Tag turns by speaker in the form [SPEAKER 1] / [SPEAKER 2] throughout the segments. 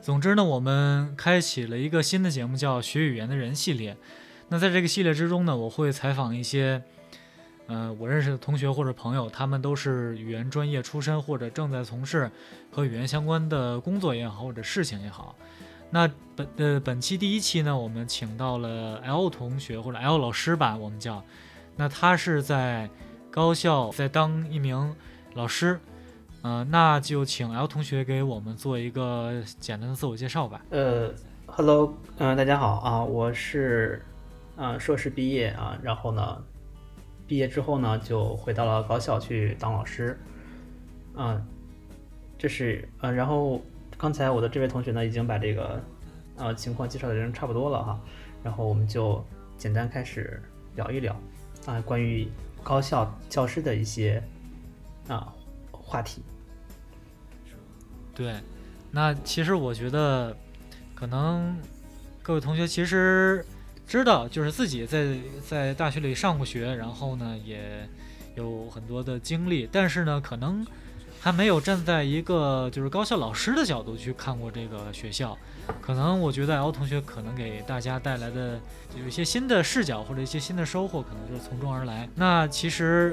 [SPEAKER 1] 总之呢，我们开启了一个新的节目，叫学语言的人系列。那在这个系列之中呢，我会采访一些我认识的同学或者朋友，他们都是语言专业出身，或者正在从事和语言相关的工作也好，或者事情也好。那本期第一期呢，我们请到了 L 同学或者 L 老师吧，我们叫。那他是在高校在当一名老师，那就请 L 同学给我们做一个简单的自我介绍吧。
[SPEAKER 2] Hello，大家好啊，我是硕士毕业啊，然后呢，毕业之后呢就回到了高校去当老师，这是然后刚才我的这位同学呢已经把这个情况介绍的人差不多了哈，然后我们就简单开始聊一聊关于高校教师的一些话题。
[SPEAKER 1] 对，那其实我觉得可能各位同学其实知道，就是自己在大学里上过学，然后呢也有很多的经历，但是呢可能还没有站在一个就是高校老师的角度去看过这个学校。可能我觉得 L 同学可能给大家带来的有一些新的视角或者一些新的收获，可能就是从中而来。那其实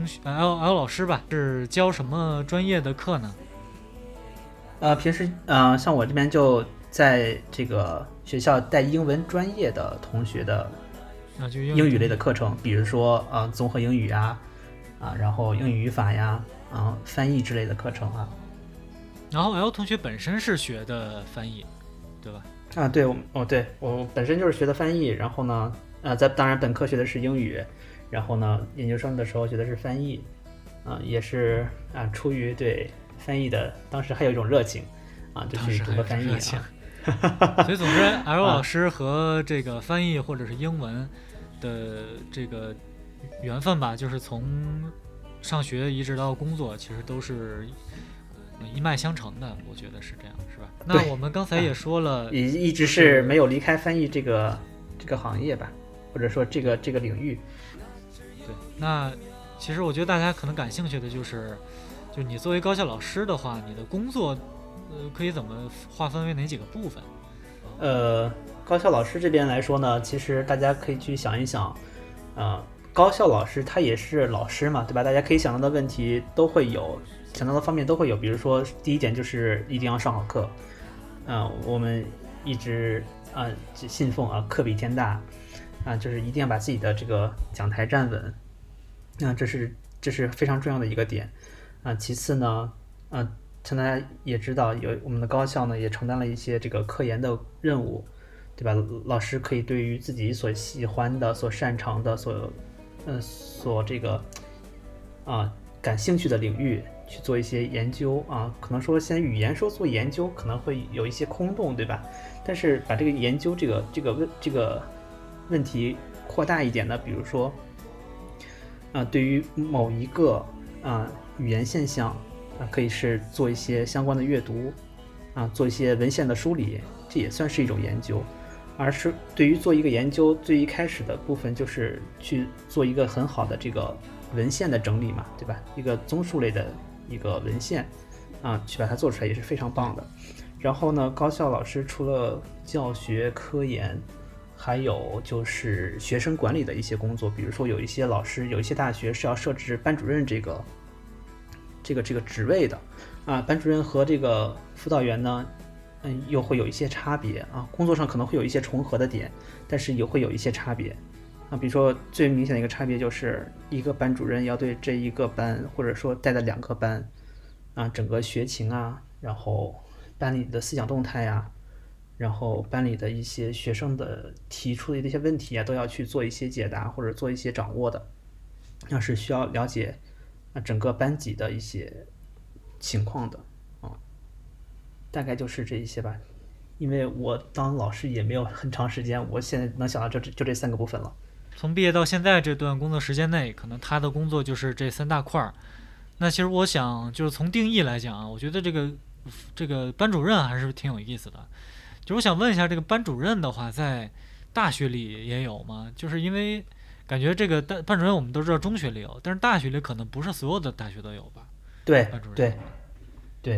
[SPEAKER 1] L 老师吧，是教什么专业的课呢？
[SPEAKER 2] 平时像我这边就在这个学校带英文专业的同学的英语类的课程，比如说综合英语然后英语语法呀翻译之类的课程啊。
[SPEAKER 1] 然后 L 同学本身是学的翻译，对吧？
[SPEAKER 2] 对，我本身就是学的翻译，然后呢当然本科学的是英语，然后呢研究生的时候学的是翻译，也是出于对翻译的当时还有一种热情就去读个翻译
[SPEAKER 1] 所以总之 L 老师和这个翻译或者是英文的这个缘分吧，就是从上学一直到工作，其实都是一脉相承的，我觉得是这样，是吧？那我们刚才也说了，
[SPEAKER 2] 一直是没有离开翻译这个行业吧，或者说这个领域。
[SPEAKER 1] 对，那其实我觉得大家可能感兴趣的就是你作为高校老师的话，你的工作可以怎么划分为哪几个部分？
[SPEAKER 2] 高校老师这边来说呢，其实大家可以去想一想，高校老师他也是老师嘛，对吧？大家可以想到的问题都会有，想到的方面都会有。比如说，第一点就是一定要上好课，我们一直信奉课比天大，就是一定要把自己的这个讲台站稳，这是非常重要的一个点。其次呢，像大家也知道，我们的高校呢也承担了一些这个科研的任务，对吧？老师可以对于自己所喜欢的、所擅长的、所这个感兴趣的领域去做一些研究可能说现在语言说做研究可能会有一些空洞，对吧？但是把这个研究这个问题扩大一点呢，比如说对于某一个语言现象可以是做一些相关的阅读做一些文献的梳理，这也算是一种研究。而是对于做一个研究最一开始的部分就是去做一个很好的这个文献的整理嘛，对吧？一个综述类的一个文献去把它做出来也是非常棒的。然后呢，高校老师除了教学科研，还有就是学生管理的一些工作，比如说有一些老师有一些大学是要设置班主任这个职位的班主任和这个辅导员呢又会有一些差别工作上可能会有一些重合的点，但是也会有一些差别比如说最明显的一个差别就是一个班主任要对这一个班或者说带的两个班整个学情然后班里的思想动态然后班里的一些学生的提出的一些问题都要去做一些解答或者做一些掌握的，是需要了解整个班级的一些情况的大概就是这一些吧。因为我当老师也没有很长时间，我现在能想到就这三个部分了。
[SPEAKER 1] 从毕业到现在这段工作时间内，可能他的工作就是这三大块。那其实我想就是从定义来讲我觉得这个班主任还是挺有意思的。就我想问一下，这个班主任的话在大学里也有吗？就是因为感觉这个班主任我们都知道中学里有，但是大学里可能不是所有的大学都有吧？
[SPEAKER 2] 对
[SPEAKER 1] 班主任
[SPEAKER 2] 对，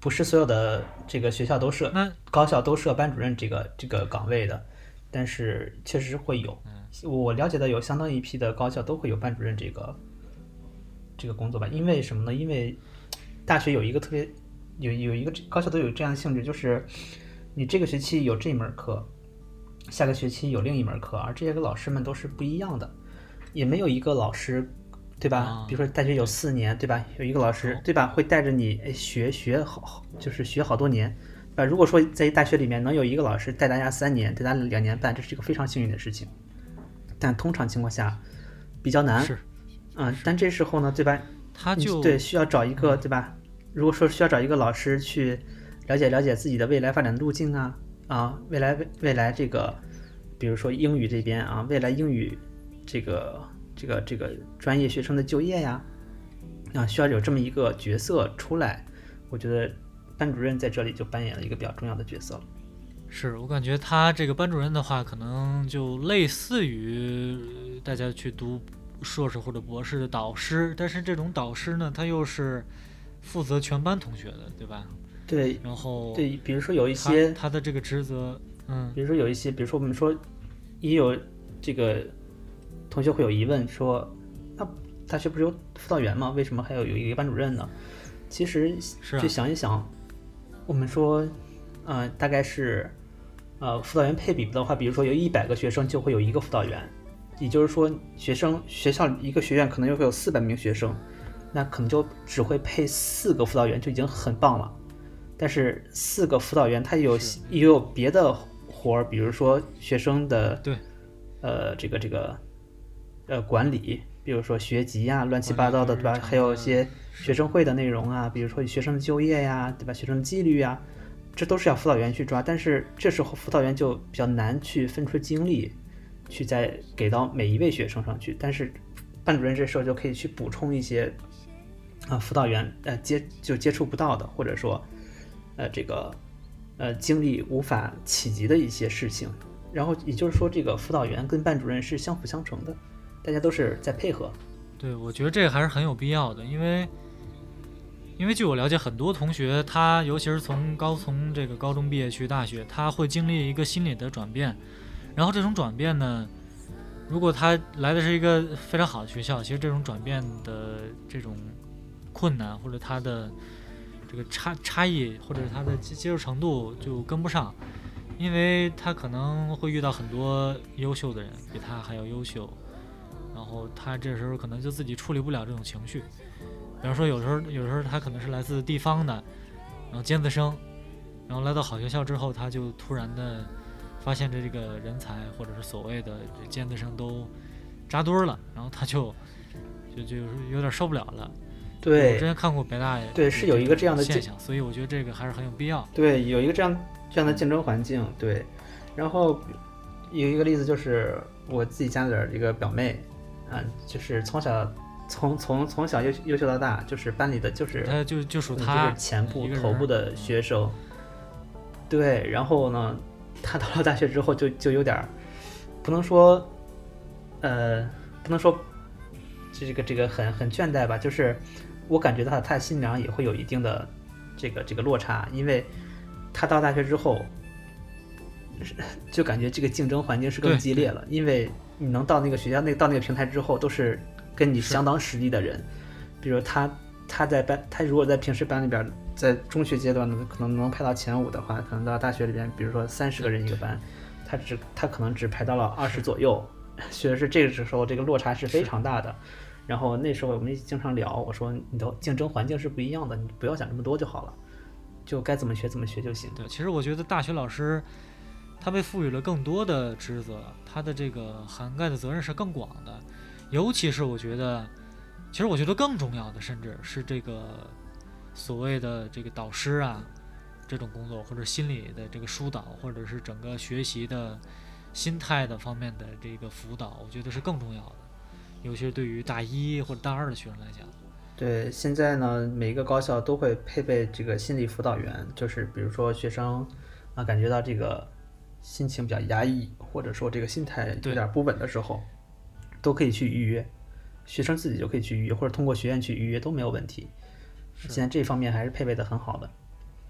[SPEAKER 2] 不是所有的这个学校都设
[SPEAKER 1] 那
[SPEAKER 2] 高校都设班主任这个岗位的，但是确实会有。我了解的有相当一批的高校都会有班主任这个工作吧。因为什么呢？因为大学有一个特别有一个高校都有这样的性质，就是你这个学期有这一门课，下个学期有另一门课，而这些个老师们都是不一样的，也没有一个老师，对吧？比如说大学有4年，对吧？有一个老师，对吧？会带着你学好，就是学好多年，对吧？如果说在大学里面能有一个老师带大家3年，带大家2年半，这是一个非常幸运的事情。但通常情况下比较难，但这时候呢，对吧？
[SPEAKER 1] 他就
[SPEAKER 2] 对需要找一个，对吧？如果说需要找一个老师去了解自己的未来发展路径未来这个，比如说英语这边未来英语这个专业学生的就业呀，需要有这么一个角色出来，我觉得班主任在这里就扮演了一个比较重要的角色了。
[SPEAKER 1] 是我感觉他这个班主任的话，可能就类似于大家去读硕士或者博士的导师，但是这种导师呢，他又是负责全班同学的，对吧？
[SPEAKER 2] 对，
[SPEAKER 1] 然后
[SPEAKER 2] 对，比如说有一些
[SPEAKER 1] 他的这个职责，
[SPEAKER 2] 比如说有一些，比如说我们说也有这个同学会有疑问说，那大学不是有辅导员吗？为什么还有一个班主任呢？其实就想一想，我们说大概是辅导员配比的话，比如说有100个学生就会有1个辅导员，也就是说学校一个学院可能又会有400名学生，那可能就只会配4个辅导员就已经很棒了。但是4个辅导员他也有别的活儿，比如说学生的
[SPEAKER 1] 对
[SPEAKER 2] 这个管理，比如说学籍呀，乱七八糟的，对吧？还有一些学生会的内容比如说学生的就业呀，对吧？学生的纪律呀，这都是要辅导员去抓。但是这时候辅导员就比较难去分出精力去再给到每一位学生上去，但是班主任这时候就可以去补充一些辅导员接触不到的，或者说精力无法企及的一些事情。然后也就是说，这个辅导员跟班主任是相辅相成的，大家都是在配合。
[SPEAKER 1] 对，我觉得这个还是很有必要的，因为据我了解，很多同学他尤其是从这个高中毕业去大学，他会经历一个心理的转变，然后这种转变呢，如果他来的是一个非常好的学校，其实这种转变的这种困难或者他的这个差异或者他的接受程度就跟不上，因为他可能会遇到很多优秀的人，比他还要优秀，然后他这时候可能就自己处理不了这种情绪。比方说有时候他可能是来自地方的，然后尖子生，然后来到好学校之后，他就突然的发现这个人才或者是所谓的这尖子生都扎堆了，然后他就有点受不了了。
[SPEAKER 2] 对，
[SPEAKER 1] 我之前看过北大
[SPEAKER 2] 对是有一个这样的
[SPEAKER 1] 现象，所以我觉得这个还是很有必要。
[SPEAKER 2] 对，有一个这样的竞争环境。对，然后有一个例子就是我自己家的这个表妹就是从小优秀到大，就是班里的
[SPEAKER 1] 他就属他
[SPEAKER 2] 就是前部头部的学生。对，然后呢，他到了大学之后就有点不能说这个很倦怠吧，就是我感觉到他的心理上也会有一定的这个落差，因为他到大学之后就感觉这个竞争环境是更激烈了，因为你能到那个学校到那个平台之后，都是跟你相当实力的人。比如他如果在平时班里边，在中学阶段呢，可能能排到前5的话，可能到大学里边，比如说30个人一个班，他可能只排到了20左右，所以是这个时候这个落差是非常大的。然后那时候我们经常聊，我说你的竞争环境是不一样的，你不要想这么多就好了，就该怎么学怎么学就行。
[SPEAKER 1] 对，其实我觉得大学老师他被赋予了更多的职责，他的这个涵盖的责任是更广的，尤其是我觉得更重要的，甚至是这个所谓的这个导师这种工作，或者心理的这个疏导，或者是整个学习的心态的方面的这个辅导，我觉得是更重要的，尤其是对于大1或者大2的学生来讲。
[SPEAKER 2] 对，现在呢，每一个高校都会配备这个心理辅导员，就是比如说学生感觉到这个心情比较压抑，或者说这个心态有点不稳的时候，都可以去预约，学生自己就可以去预约，或者通过学院去预约都没有问题。现在这方面还是配备的很好的。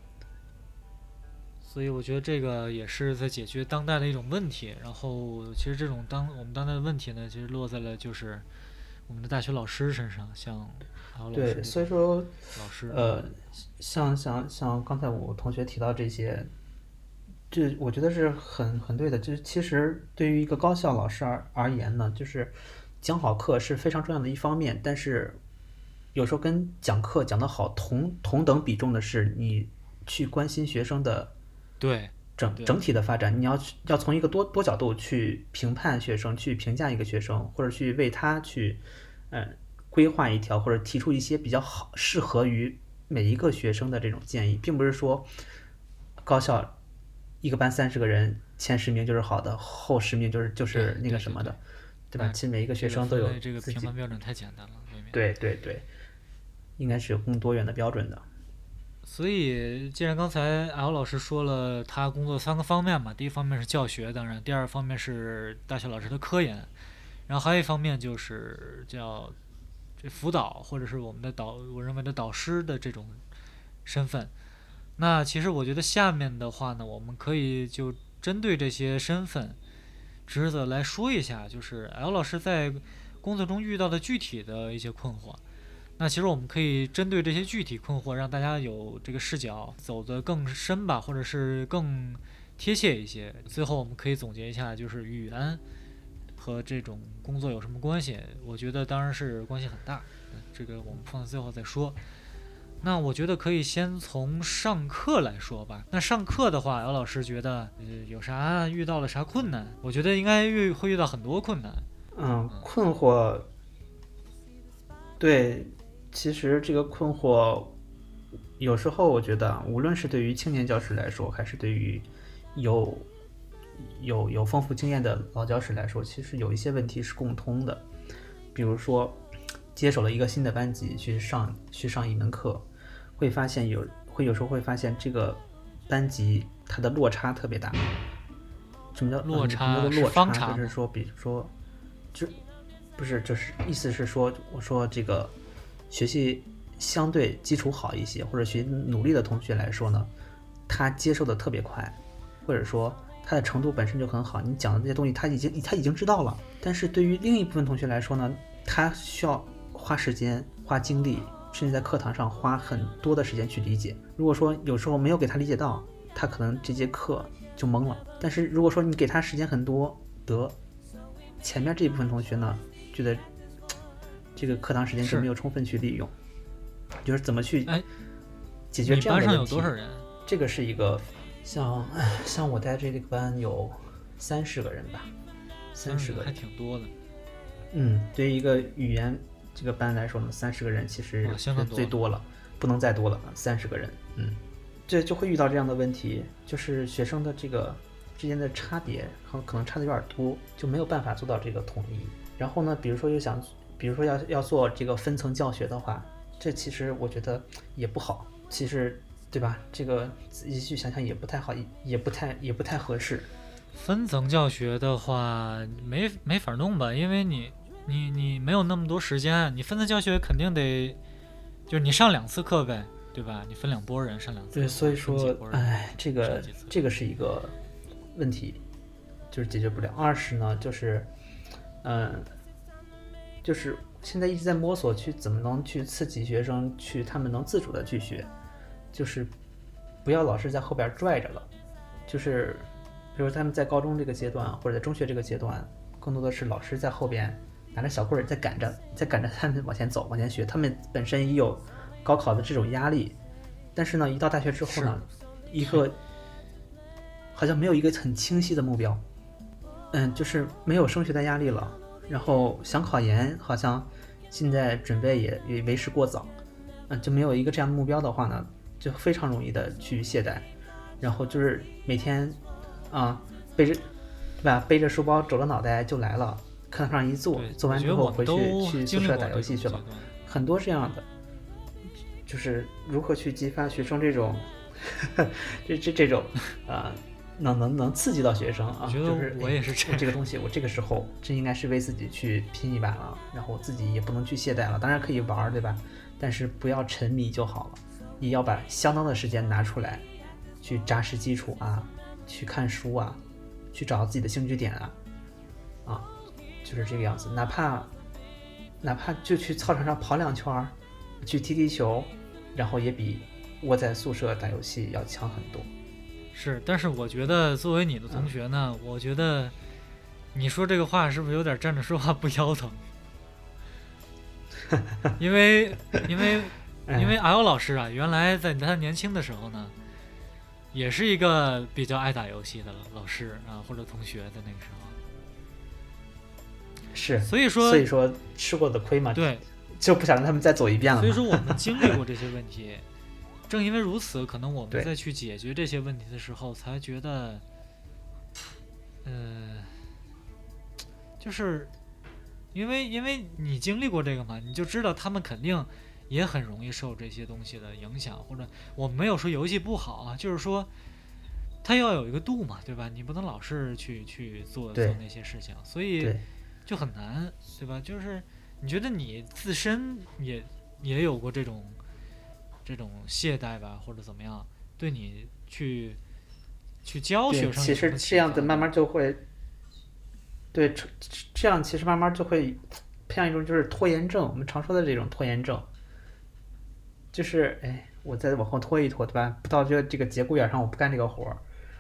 [SPEAKER 1] 所以我觉得这个也是在解决当代的一种问题。然后其实这种我们当代的问题呢，其实落在了就是我们的大学老师身上，像还有老师
[SPEAKER 2] 对，所以说
[SPEAKER 1] 老师
[SPEAKER 2] 像刚才我同学提到这些，这我觉得是很对的。就是其实对于一个高校老师而言呢，就是讲好课是非常重要的一方面，但是有时候跟讲课讲得好同等比重的是你去关心学生的
[SPEAKER 1] 对
[SPEAKER 2] 整体的发展。你要从一个多角度去评判学生，去评价一个学生，或者去为他去规划一条，或者提出一些比较好适合于每一个学生的这种建议，并不是说高校一个班30个人，前10名就是好的，后10名就是那个什么的，对吧？其实每一个学生都有
[SPEAKER 1] 这个
[SPEAKER 2] 自己
[SPEAKER 1] 评判标准太简单了，
[SPEAKER 2] 对，应该是有更多元的标准的。
[SPEAKER 1] 所以，既然刚才 L 老师说了他工作3个方面嘛，第一方面是教学，当然，第二方面是大学老师的科研，然后还有一方面就是叫这辅导，或者是我认为的导师的这种身份。那其实我觉得下面的话呢，我们可以就针对这些身份职责来说一下，就是 L 老师在工作中遇到的具体的一些困惑。那其实我们可以针对这些具体困惑，让大家有这个视角走得更深吧，或者是更贴切一些。最后我们可以总结一下，就是语言和这种工作有什么关系？我觉得当然是关系很大，这个我们放在最后再说。那我觉得可以先从上课来说吧。那上课的话，姚老师觉得遇到了啥困难？我觉得应该会遇到很多困难。
[SPEAKER 2] 困惑，对，其实这个困惑，有时候我觉得，无论是对于青年教师来说，还是对于有丰富经验的老教师来说，其实有一些问题是共通的。比如说，接手了一个新的班级去上一门课，会发现有时候会发现这个班级它的落差特别大。什么叫
[SPEAKER 1] 落差？
[SPEAKER 2] 落
[SPEAKER 1] 方差
[SPEAKER 2] 就是说，比如说，就是意思是说，我说这个学习相对基础好一些，或者学习努力的同学来说呢，他接受的特别快，或者说他的程度本身就很好，你讲的这些东西他已经知道了。但是对于另一部分同学来说呢，他需要花时间、花精力，甚至在课堂上花很多的时间去理解。如果说有时候没有给他理解到，他可能这节课就懵了。但是如果说你给他时间很多，前面这一部分同学呢，觉得这个课堂时间就没有充分去利用，就是怎么去解决这样的问题。
[SPEAKER 1] 你班上有多少人？
[SPEAKER 2] 这个是一个像我带这个班有30个人吧，30个人
[SPEAKER 1] 还挺多的。
[SPEAKER 2] 对于一个语言这个班来说呢，30个人其实是最多了，不能再多了，30个人。这就会遇到这样的问题，就是学生的这个之间的差别可能差的有点多，就没有办法做到这个统一。然后呢，比如说要做这个分层教学的话，这其实我觉得也不好，其实对吧？这个仔细去想想也不太好，也不太合适。
[SPEAKER 1] 分层教学的话，没法弄吧，因为你没有那么多时间，你分层教学肯定得就是你上2次课呗。对吧？你分2拨人上2次。
[SPEAKER 2] 对，所以说，这个是一个问题，就是解决不了。二是呢，就是现在一直在摸索去怎么能去刺激学生他们能自主的去学，就是不要老是在后边拽着了。就是比如他们在高中这个阶段或者在中学这个阶段，更多的是老师在后边拿着小棍儿在赶着他们往前走往前学，他们本身也有高考的这种压力，但是呢，一到大学之后呢，一个好像没有一个很清晰的目标，就是没有升学的压力了，然后想考研好像现在准备也为时过早，就没有一个这样的目标的话呢，就非常容易的去懈怠，然后就是每天背着书包肘着脑袋就来了，课堂上一坐完之后回去宿舍打游戏去了，很多这样的。就是如何去激发学生这种这种能刺激到学生啊？
[SPEAKER 1] 我觉得我也是
[SPEAKER 2] 这个东西，我这个时候真应该是为自己去拼一把了，然后自己也不能去懈怠了。当然可以玩，对吧？但是不要沉迷就好了，也要把相当的时间拿出来去扎实基础啊，去看书啊，去找自己的兴趣点啊，就是这个样子。哪怕就去操场上跑2圈，去踢球，然后也比窝在宿舍打游戏要强很多。
[SPEAKER 1] 是，但是我觉得作为你的同学呢，我觉得你说这个话是不是有点站着说话不腰疼？因为 L 老师啊，原来在他年轻的时候呢，也是一个比较爱打游戏的老师啊，或者同学在那个时候。
[SPEAKER 2] 是，
[SPEAKER 1] 所以说
[SPEAKER 2] 吃过的亏嘛，
[SPEAKER 1] 对，
[SPEAKER 2] 就不想让他们再走一遍了嘛。
[SPEAKER 1] 所以说我们经历过这些问题，正因为如此，可能我们在去解决这些问题的时候，才觉得，就是因为你经历过这个嘛，你就知道他们肯定也很容易受这些东西的影响，或者我没有说游戏不好啊，就是说它要有一个度嘛，对吧？你不能老是去做那些事情，所以就很难，对吧？就是你觉得你自身也有过这种懈怠吧，或者怎么样，对你去教学生，
[SPEAKER 2] 其实这样子慢慢就会，对，这样其实慢慢就会培养一种就是拖延症，我们常说的这种拖延症，就是我再往后拖一拖，对吧？不到这个节骨眼上，我不干这个活儿，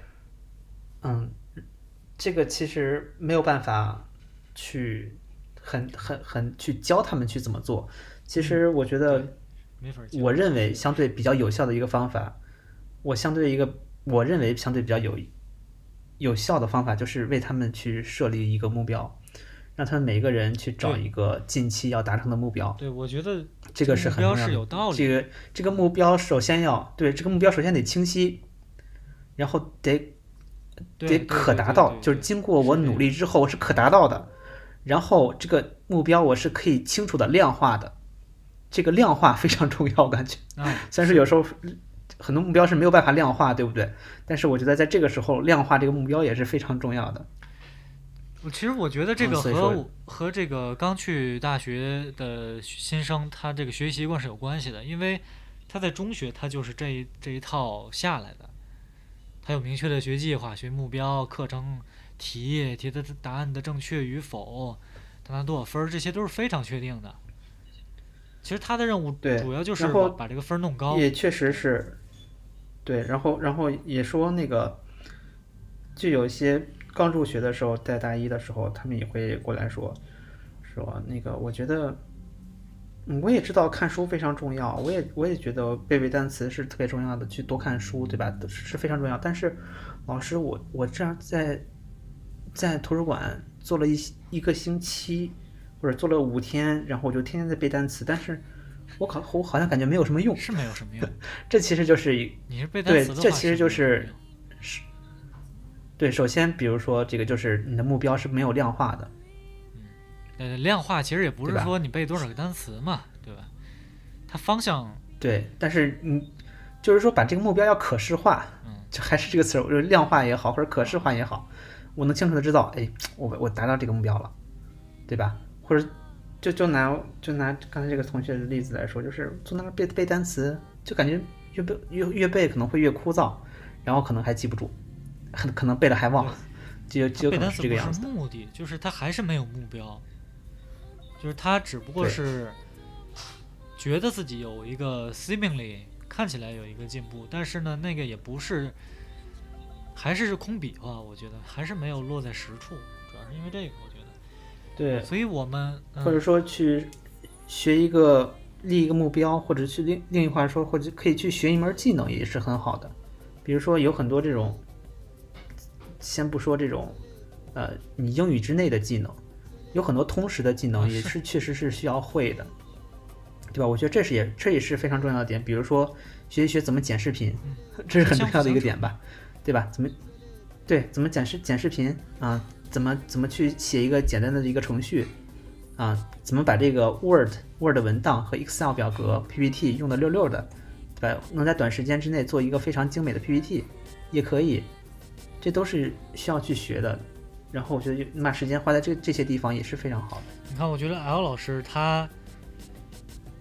[SPEAKER 2] 这个其实没有办法去很去教他们去怎么做。其实我觉得，我认为相对比较有效的一个方法，我认为相对比较有效的方法，就是为他们去设立一个目标，让他们每个人去找一个近期要达成的目标。
[SPEAKER 1] 对，我觉得
[SPEAKER 2] 这个是很重要的。
[SPEAKER 1] 是有道理。
[SPEAKER 2] 这个目标首先得清晰，然后得可达到，就是经过我努力之后是可达到的。然后这个目标我是可以清楚的量化的，这个量化非常重要，我感觉。虽然说有时候很多目标是没有办法量化，对不对？但是我觉得在这个时候量化这个目标也是非常重要的。
[SPEAKER 1] 其实我觉得这个和这个刚去大学的新生他这个学习习惯是有关系的，因为他在中学他就是这一套下来的，他有明确的学计划、学目标、课程题的答案的正确与否，他拿多少分，这些都是非常确定的。其实他的任务主要就是把这个分弄高。
[SPEAKER 2] 也确实是，对，然后也说那个，就有一些刚入学的时候，在大一的时候，他们也会过来说那个，我觉得，我也知道看书非常重要，我也觉得背单词是特别重要的，去多看书，对吧？是非常重要。但是老师，我这样在图书馆做了一个星期，或者做了5天，然后我就天天在背单词，但是我好像感觉没有什么用，
[SPEAKER 1] 是没有什么用。
[SPEAKER 2] 这其实就是
[SPEAKER 1] 你是背单词的话，
[SPEAKER 2] 这其实就是对。首先，比如说这个就是你的目标是没有量化的。
[SPEAKER 1] 量化其实也不是说你背多少个单词嘛，对吧？它方向
[SPEAKER 2] 对，但是你就是说把这个目标要可视化，就还是这个词，量化也好，或者可视化也好，我能清楚的知道，我达到这个目标了，对吧？或者就拿刚才这个同学的例子来说，就是坐那背单词，就感觉越背可能会越枯燥，然后可能还记不住，可能背了还忘，就可能是这个样子。
[SPEAKER 1] 背单词不是目的，就是他还是没有目标，就是他只不过是觉得自己有一个 seemingly 看起来有一个进步，但是呢，那个也不是，还是空比划，我觉得还是没有落在实处，主要是因为这个，我觉得。
[SPEAKER 2] 对，
[SPEAKER 1] 所以我们
[SPEAKER 2] 或者说去立一个目标，或者去另一话说，或者可以去学一门技能也是很好的。比如说有很多这种，先不说这种，你英语之内的技能，有很多通识的技能也是确实是需要会的，对吧？我觉得这也是非常重要的点。比如说学一学怎么剪视频，这是很重要的一个点吧，对吧？怎么剪视频啊？怎么去写一个简单的一个程序啊？怎么把这个 Word 文档和 Excel 表格 PPT 用的溜溜的，对吧？能在短时间之内做一个非常精美的 PPT 也可以，这都是需要去学的。然后我觉得把时间花在这些地方也是非常好的。
[SPEAKER 1] 你看，我觉得 L 老师他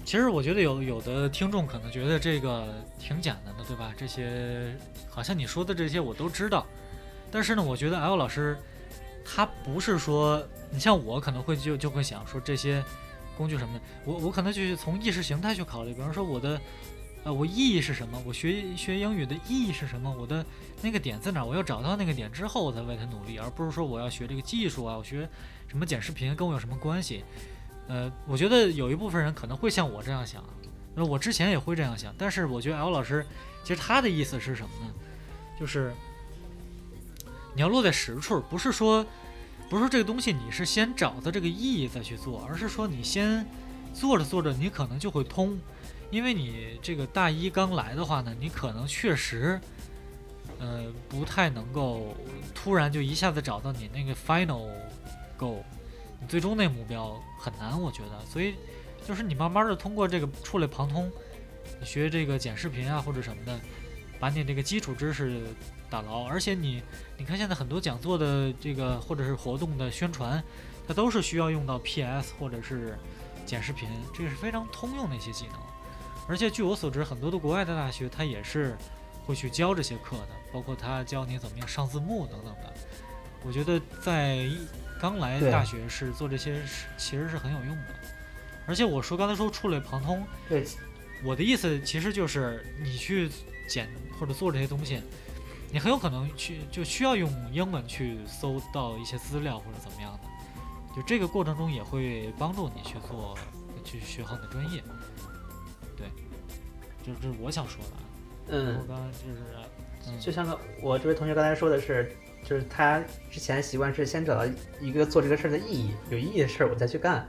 [SPEAKER 1] 其实我觉得有的听众可能觉得这个挺简单的，对吧？这些好像你说的这些我都知道，但是呢，我觉得 L 老师他不是说，你像我可能会就会想说这些工具什么的，我可能去从意识形态去考虑，比方说我意义是什么，我学英语的意义是什么，我的那个点在哪，我要找到那个点之后我再为它努力，而不是说我要学这个技术啊，我学什么剪视频跟我有什么关系。我觉得有一部分人可能会像我这样想，我之前也会这样想，但是我觉得 L 老师其实他的意思是什么呢？就是你要落在实处，不是说这个东西你是先找到这个意义再去做，而是说你先做着做着你可能就会通，因为你这个大一刚来的话呢，你可能确实不太能够突然就一下子找到你那个 final goal。你最终那目标很难，我觉得，所以就是你慢慢的通过这个触类旁通，你学这个剪视频啊或者什么的，把你这个基础知识打牢。而且你看现在很多讲座的这个或者是活动的宣传，它都是需要用到 PS 或者是剪视频，这个是非常通用的一些技能。而且据我所知，很多的国外的大学它也是会去教这些课的，包括他教你怎么样上字幕等等的。我觉得在刚来大学是做这些其实是很有用的。而且我刚才说触类旁通，
[SPEAKER 2] 对，
[SPEAKER 1] 我的意思其实就是你去剪或者做这些东西，你很有可能就需要用英文去搜到一些资料或者怎么样的，就这个过程中也会帮助你去学好你的专业。对，这是我想说的。我刚刚就是，
[SPEAKER 2] 就像我这位同学刚才说的是。就是他之前习惯是先找到一个做这个事儿的意义，有意义的事儿我再去干。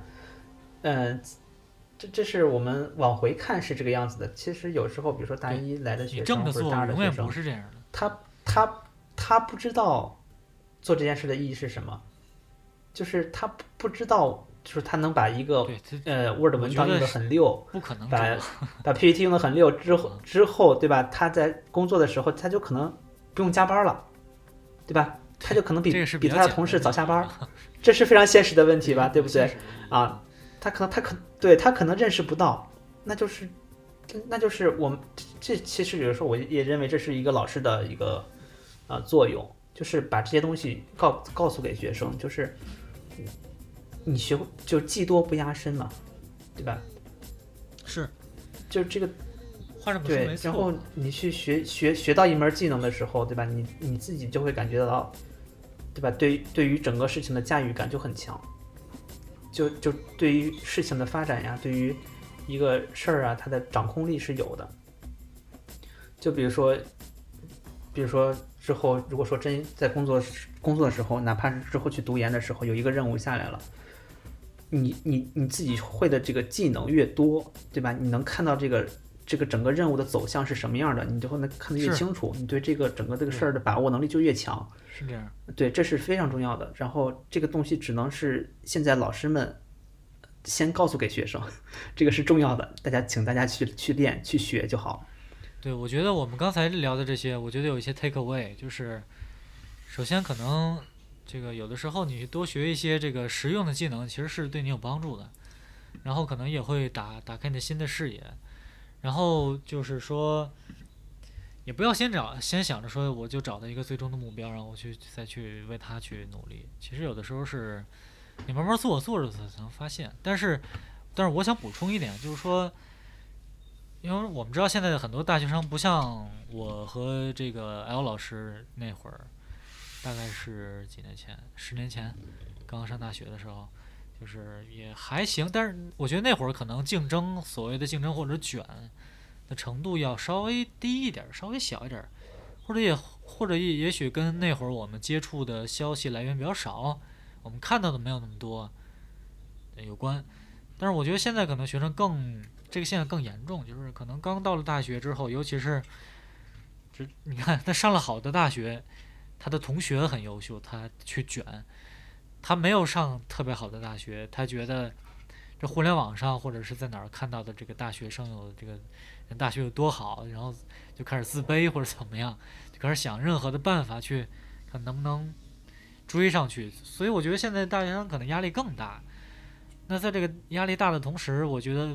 [SPEAKER 2] 这是我们往回看是这个样子的。其实有时候，比如说大一来的学生或者大二的学生，
[SPEAKER 1] 不是这样的。
[SPEAKER 2] 他不知道做这件事的意义是什么，就是他不知道，就是他能把一个Word 文档用得很溜，
[SPEAKER 1] 不可能
[SPEAKER 2] 把 PPT 用得很溜之后，对吧？他在工作的时候，他就可能不用加班了。对吧？他就可能比他的同事早下班，这是非常现实的问题吧？对不对啊？他可能认识不到，那就是我们这其实有时候我也认为这是一个老师的一个作用，就是把这些东西告诉给学生，就是你学就技多不压身嘛，对吧？
[SPEAKER 1] 是，
[SPEAKER 2] 就这个。
[SPEAKER 1] 对，
[SPEAKER 2] 然后你去学到一门技能的时候，对吧？你自己就会感觉到，对吧？对于整个事情的驾驭感就很强，就对于事情的发展呀，对于一个事儿啊，它的掌控力是有的。就比如说之后，如果说真在工作的时候，哪怕是之后去读研的时候，有一个任务下来了，你自己会的这个技能越多，对吧？你能看到这个整个任务的走向是什么样的，你就会能看得越清楚，你对这个整个这个事儿的把握能力就越强。
[SPEAKER 1] 是这样，
[SPEAKER 2] 对，这是非常重要的。然后这个东西只能是现在老师们先告诉给学生，这个是重要的，请大家去练去学就好。
[SPEAKER 1] 对，我觉得我们刚才聊的这些，我觉得有一些 take away， 就是首先可能这个有的时候你多学一些这个实用的技能，其实是对你有帮助的，然后可能也会打开你的新的视野。然后就是说，也不要先想着说我就找到一个最终的目标，然后我再去为它去努力。其实有的时候是你慢慢做着才能发现。但是我想补充一点，就是说，因为我们知道现在的很多大学生不像我和这个 L 老师那会儿，大概是几年前，10年前，刚上大学的时候。就是也还行，但是我觉得那会儿可能所谓的竞争或者卷的程度要稍微低一点，稍微小一点，或者也许跟那会儿我们接触的消息来源比较少，我们看到的没有那么多有关。但是我觉得现在可能学生这个现象更严重，就是可能刚到了大学之后，尤其是你看他上了好的大学，他的同学很优秀，他去卷。他没有上特别好的大学，他觉得这互联网上或者是在哪儿看到的这个大学生有这个人大学有多好，然后就开始自卑或者怎么样，就开始想任何的办法去看能不能追上去。所以我觉得现在大学生可能压力更大。那在这个压力大的同时，我觉得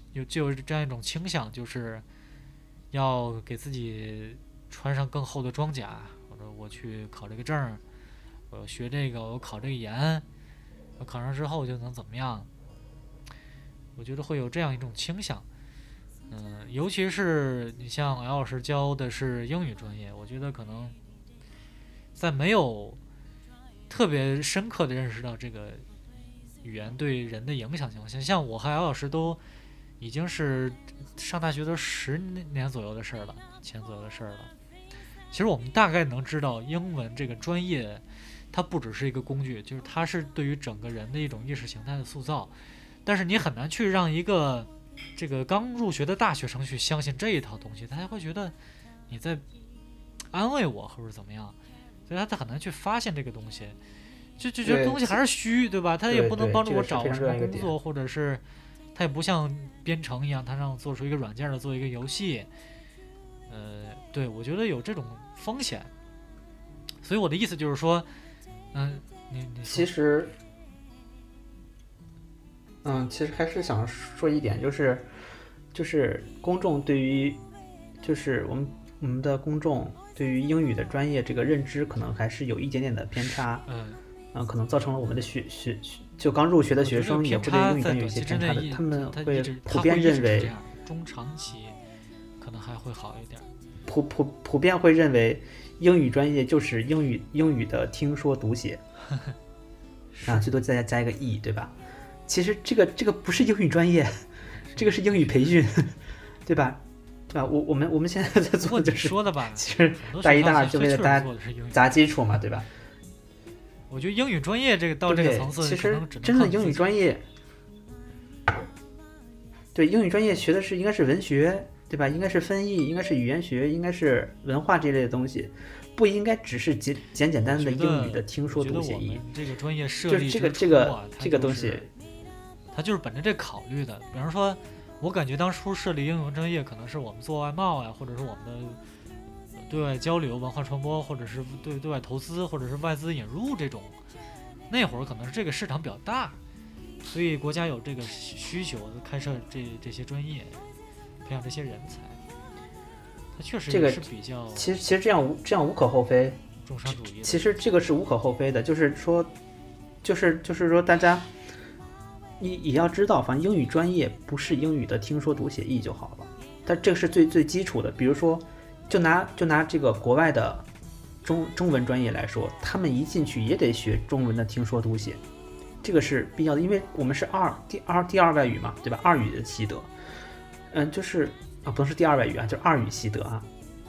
[SPEAKER 1] 就有这样一种倾向，就是要给自己穿上更厚的装甲，或者我去考这个证，我学这个，我考这个研，我考上之后就能怎么样？我觉得会有这样一种倾向。尤其是你像L老师教的是英语专业，我觉得可能在没有特别深刻的认识到这个语言对人的影响情况下，像我和L老师都已经是上大学都10年左右的事儿了，前左右的事儿了。其实我们大概能知道，英文这个专业，它不只是一个工具，就是它是对于整个人的一种意识形态的塑造。但是你很难去让一个这个刚入学的大学生去相信这一套东西，他会觉得你在安慰我或者怎么样，所以他很难去发现这个东西，就觉得东西还是虚，对吧？他也不能帮助我找什么工作，或者是他也不像编程一样，他让我做出一个软件的，做一个游戏。对，我觉得有这种风险。所以我的意思就是说，你
[SPEAKER 2] 其实还是想说一点，就是公众对于，就是我们的公众对于英语的专业这个认知，可能还是有一点点的偏差。可能造成了我们的就刚入学的学生也会对英语专业有一些偏差的，他们会普遍认为，
[SPEAKER 1] 中长期可能还会好一点。
[SPEAKER 2] 普遍会认为英语专业就是英语的听说读写，最多再加一个 E， 对吧？其实这个不是英语专业，这个是英语培训，对吧？对吧？我们现在在做的就是
[SPEAKER 1] 说的吧，
[SPEAKER 2] 其实大一大二就为了大家砸基础嘛，对吧？
[SPEAKER 1] 我觉得英语专业这个到这个层次，
[SPEAKER 2] 其实真的英语专业，对英语专业学的应该是文学，对吧？应该是分译，应该是语言学，应该是文化这类的东西，不应该只是简单的英语的听说读写译。
[SPEAKER 1] 这个专业设立
[SPEAKER 2] 这个东西，
[SPEAKER 1] 它就是本着这考虑的。比方说，我感觉当初设立英语专业，可能是我们做外贸呀，或者是我们的对外交流、文化传播，或者是对外投资，或者是外资引入这种，那会儿可能是这个市场比较大，所以国家有这个需求开设这些专业，培养这些人才。它确实也是比较，
[SPEAKER 2] 其实这样无可厚非，
[SPEAKER 1] 重商主义。
[SPEAKER 2] 其实这个是无可厚非的，就是说大家你也要知道，反正英语专业不是英语的听说读写译就好了，但这个是最基础的。比如说，就拿这个国外的中文专业来说，他们一进去也得学中文的听说读写，这个是必要的，因为我们是第二外语嘛，对吧？二语的习得，就是不是第二外语啊，就是二语习得啊，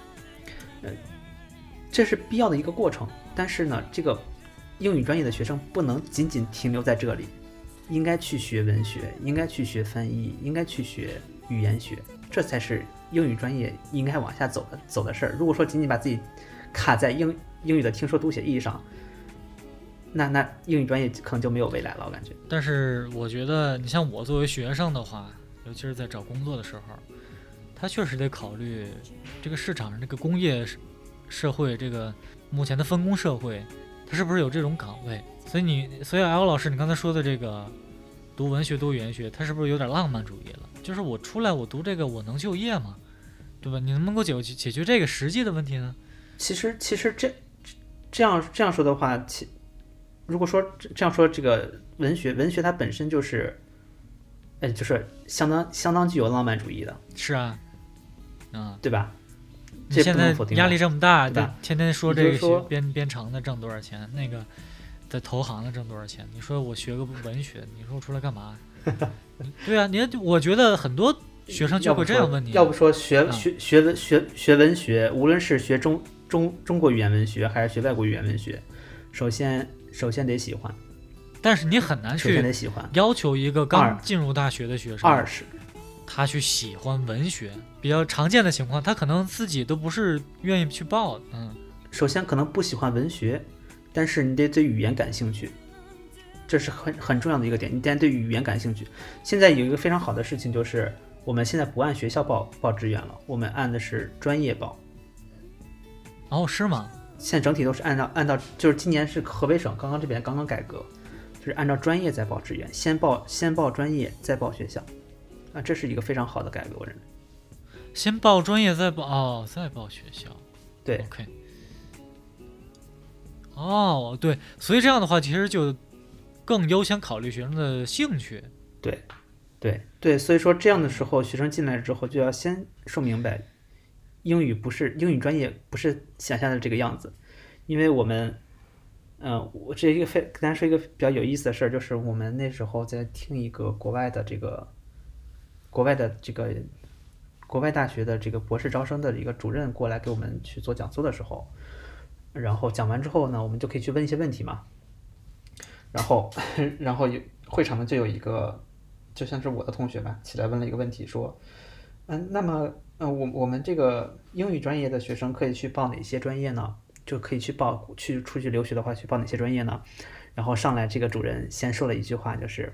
[SPEAKER 2] 这是必要的一个过程。但是呢，这个英语专业的学生不能仅仅停留在这里，应该去学文学，应该去学翻译，应该去学语言学，这才是英语专业应该往下走的事儿。如果说仅仅把自己卡在英语的听说读写意义上，那英语专业可能就没有未来了，我感觉。
[SPEAKER 1] 但是我觉得，你像我作为学生的话，尤其是在找工作的时候，他确实得考虑这个市场上这个工业社会，这个目前的分工社会，它是不是有这种岗位？所以 L 老师，你刚才说的这个读文学、读语言学，它是不是有点浪漫主义了？就是我出来我读这个，我能就业吗？对吧？你能不能解决这个实际的问题呢？
[SPEAKER 2] 其实这样说的话，如果说这样说，这个文学它本身就是，就是相当具有浪漫主义的。
[SPEAKER 1] 是啊，
[SPEAKER 2] 对吧？
[SPEAKER 1] 你现在压力这么大，天天说这
[SPEAKER 2] 个
[SPEAKER 1] 编程的挣多少钱，那个在投行的挣多少钱？你说我学个文学，你说我出来干嘛？对啊，我觉得很多学生就会这样问你。
[SPEAKER 2] 要不说学文学，无论是学中国语言文学还是学外国语言文学，首先得喜欢。
[SPEAKER 1] 但是你很难去要求一个刚进入大学的学生，他去喜欢文学。比较常见的情况，他可能自己都不是愿意去报。
[SPEAKER 2] 首先可能不喜欢文学，但是你得对语言感兴趣，这是很重要的一个点。你得对语言感兴趣。现在有一个非常好的事情，就是我们现在不按学校报志愿了，我们按的是专业报。
[SPEAKER 1] 哦，是吗？
[SPEAKER 2] 现在整体都是按照，就是今年是河北省这边刚刚改革，就是按照专业再报志愿，先报专业再报学校。 啊，这是一个非常好的改革，我认为。
[SPEAKER 1] 先报专业再报学校。
[SPEAKER 2] 对
[SPEAKER 1] ，OK。对，所以这样的话，其实就更优先考虑学生的兴趣。
[SPEAKER 2] 对，所以说这样的时候，学生进来之后就要先说明白，英语专业不是想象的这个样子，因为我们，我这一个跟大家说一个比较有意思的事儿，就是我们那时候在听一个国外大学的这个博士招生的一个主任过来给我们去做讲座的时候，然后讲完之后呢，我们就可以去问一些问题嘛，然后会场呢就有一个。就像是我的同学吧，起来问了一个问题，说，那么，我们这个英语专业的学生可以去报哪些专业呢？就可以出去留学的话，去报哪些专业呢？然后上来这个主任先说了一句话，就是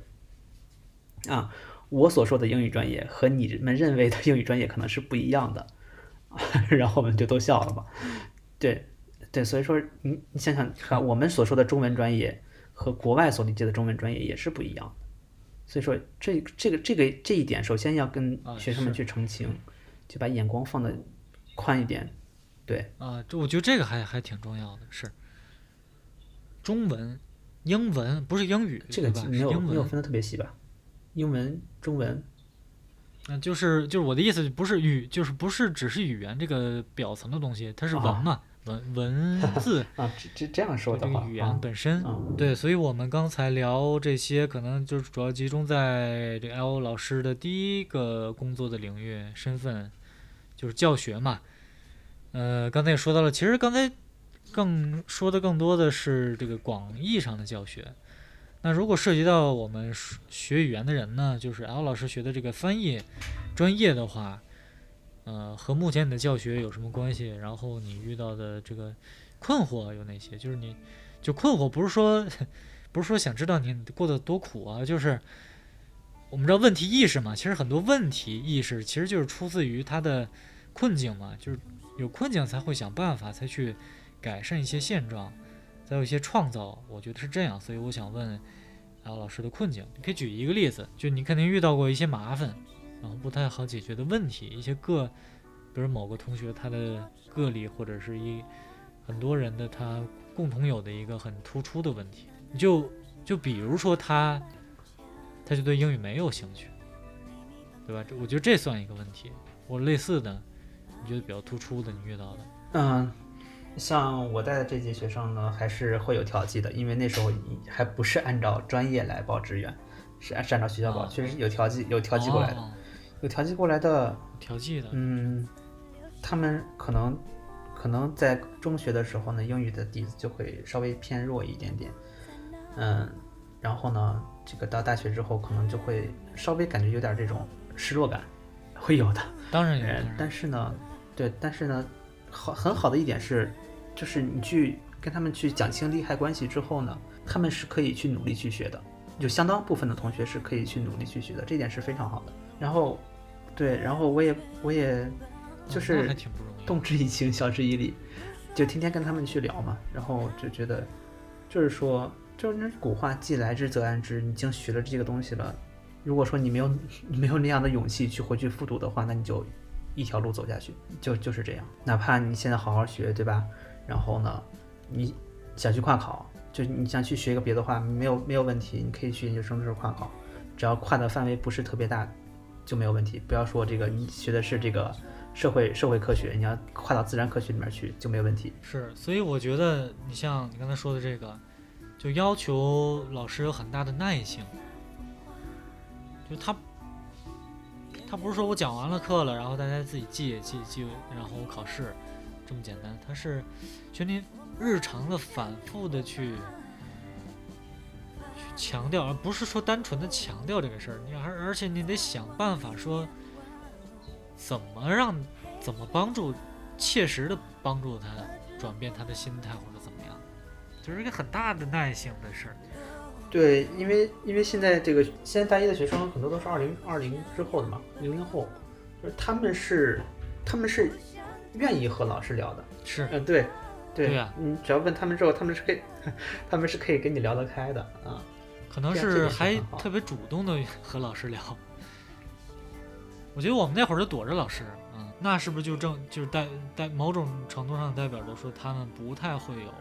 [SPEAKER 2] 我所说的英语专业和你们认为的英语专业可能是不一样的，然后我们就都笑了嘛。对，所以说你想想看，我们所说的中文专业和国外所理解的中文专业也是不一样的。所以说，这一点，首先要跟学生们去澄清，就把眼光放得宽一点。对
[SPEAKER 1] 我觉得这个还挺重要的，是中文、英文不是英语，
[SPEAKER 2] 这个没有分得特别细吧？英文、中文，
[SPEAKER 1] 就是我的意思，不是就是不是只是语言这个表层的东西，它是文嘛。文字
[SPEAKER 2] 这样说的话，
[SPEAKER 1] 这个语言本身，对，所以我们刚才聊这些，可能就是主要集中在这个 L 老师的第一个工作的领域身份，就是教学嘛。刚才也说到了，其实刚才说的更多的是这个广义上的教学。那如果涉及到我们学语言的人呢，就是 L 老师学的这个翻译专业的话。和目前你的教学有什么关系？然后你遇到的这个困惑有哪些？就是你就困惑不是说想知道你过得多苦啊，就是我们知道问题意识嘛，其实很多问题意识其实就是出自于他的困境嘛，就是有困境才会想办法，才去改善一些现状，才有一些创造，我觉得是这样。所以我想问老师的困境，你可以举一个例子，就你肯定遇到过一些麻烦。然后不太好解决的问题，一些比如某个同学他的个例，或者是很多人的他共同有的一个很突出的问题，就比如说他就对英语没有兴趣，对吧？我觉得这算一个问题。或类似的，你觉得比较突出的，你遇到的？
[SPEAKER 2] 像我带的这届学生呢，还是会有调剂的，因为那时候还不是按照专业来报志愿，是按照学校报，确实有调剂过来的。有调剂过来的，他们可能在中学的时候呢，英语的底子就会稍微偏弱一点点，然后呢，这个到大学之后，可能就会稍微感觉有点这种失落感，会有的。
[SPEAKER 1] 当然有，
[SPEAKER 2] 但是呢，很好的一点是，就是你去跟他们去讲清利害关系之后呢，他们是可以去努力去学的，有相当部分的同学是可以去努力去学的，这点是非常好的。然后我也就是动之以情，晓之以理，就天天跟他们去聊嘛，然后就觉得，就是那古话既来之则安之，你已经学了这个东西了，如果说你没有那样的勇气去回去复读的话，那你就一条路走下去，就是这样。哪怕你现在好好学，对吧？然后呢，你想去跨考，就你想去学一个别的话，没有问题，你可以去研究生的时候跨考，只要跨的范围不是特别大。就没有问题，不要说这个你学的是这个社会科学，你要跨到自然科学里面去就没有问题。
[SPEAKER 1] 是，所以我觉得你像你刚才说的这个，就要求老师有很大的耐性。就他不是说我讲完了课了，然后大家自己记，然后我考试这么简单，他是就你日常的反复的去强调，而不是说单纯的强调这个事儿，而且你得想办法说怎么帮助，切实的帮助他转变他的心态或者怎么样，就是一个很大的耐性的事儿。
[SPEAKER 2] 对，因为现在大一的学生很多都是2020之后的嘛，00后，就是他们是愿意和老师聊的。
[SPEAKER 1] 是，
[SPEAKER 2] 对
[SPEAKER 1] 呀，
[SPEAKER 2] 你只要问他们之后，他们是可以跟你聊得开的啊。
[SPEAKER 1] 可能是还特别主动的和老师聊。 我觉得我们那会儿就躲着老师，那是不是就是代某种程度上代表着说他们不太会有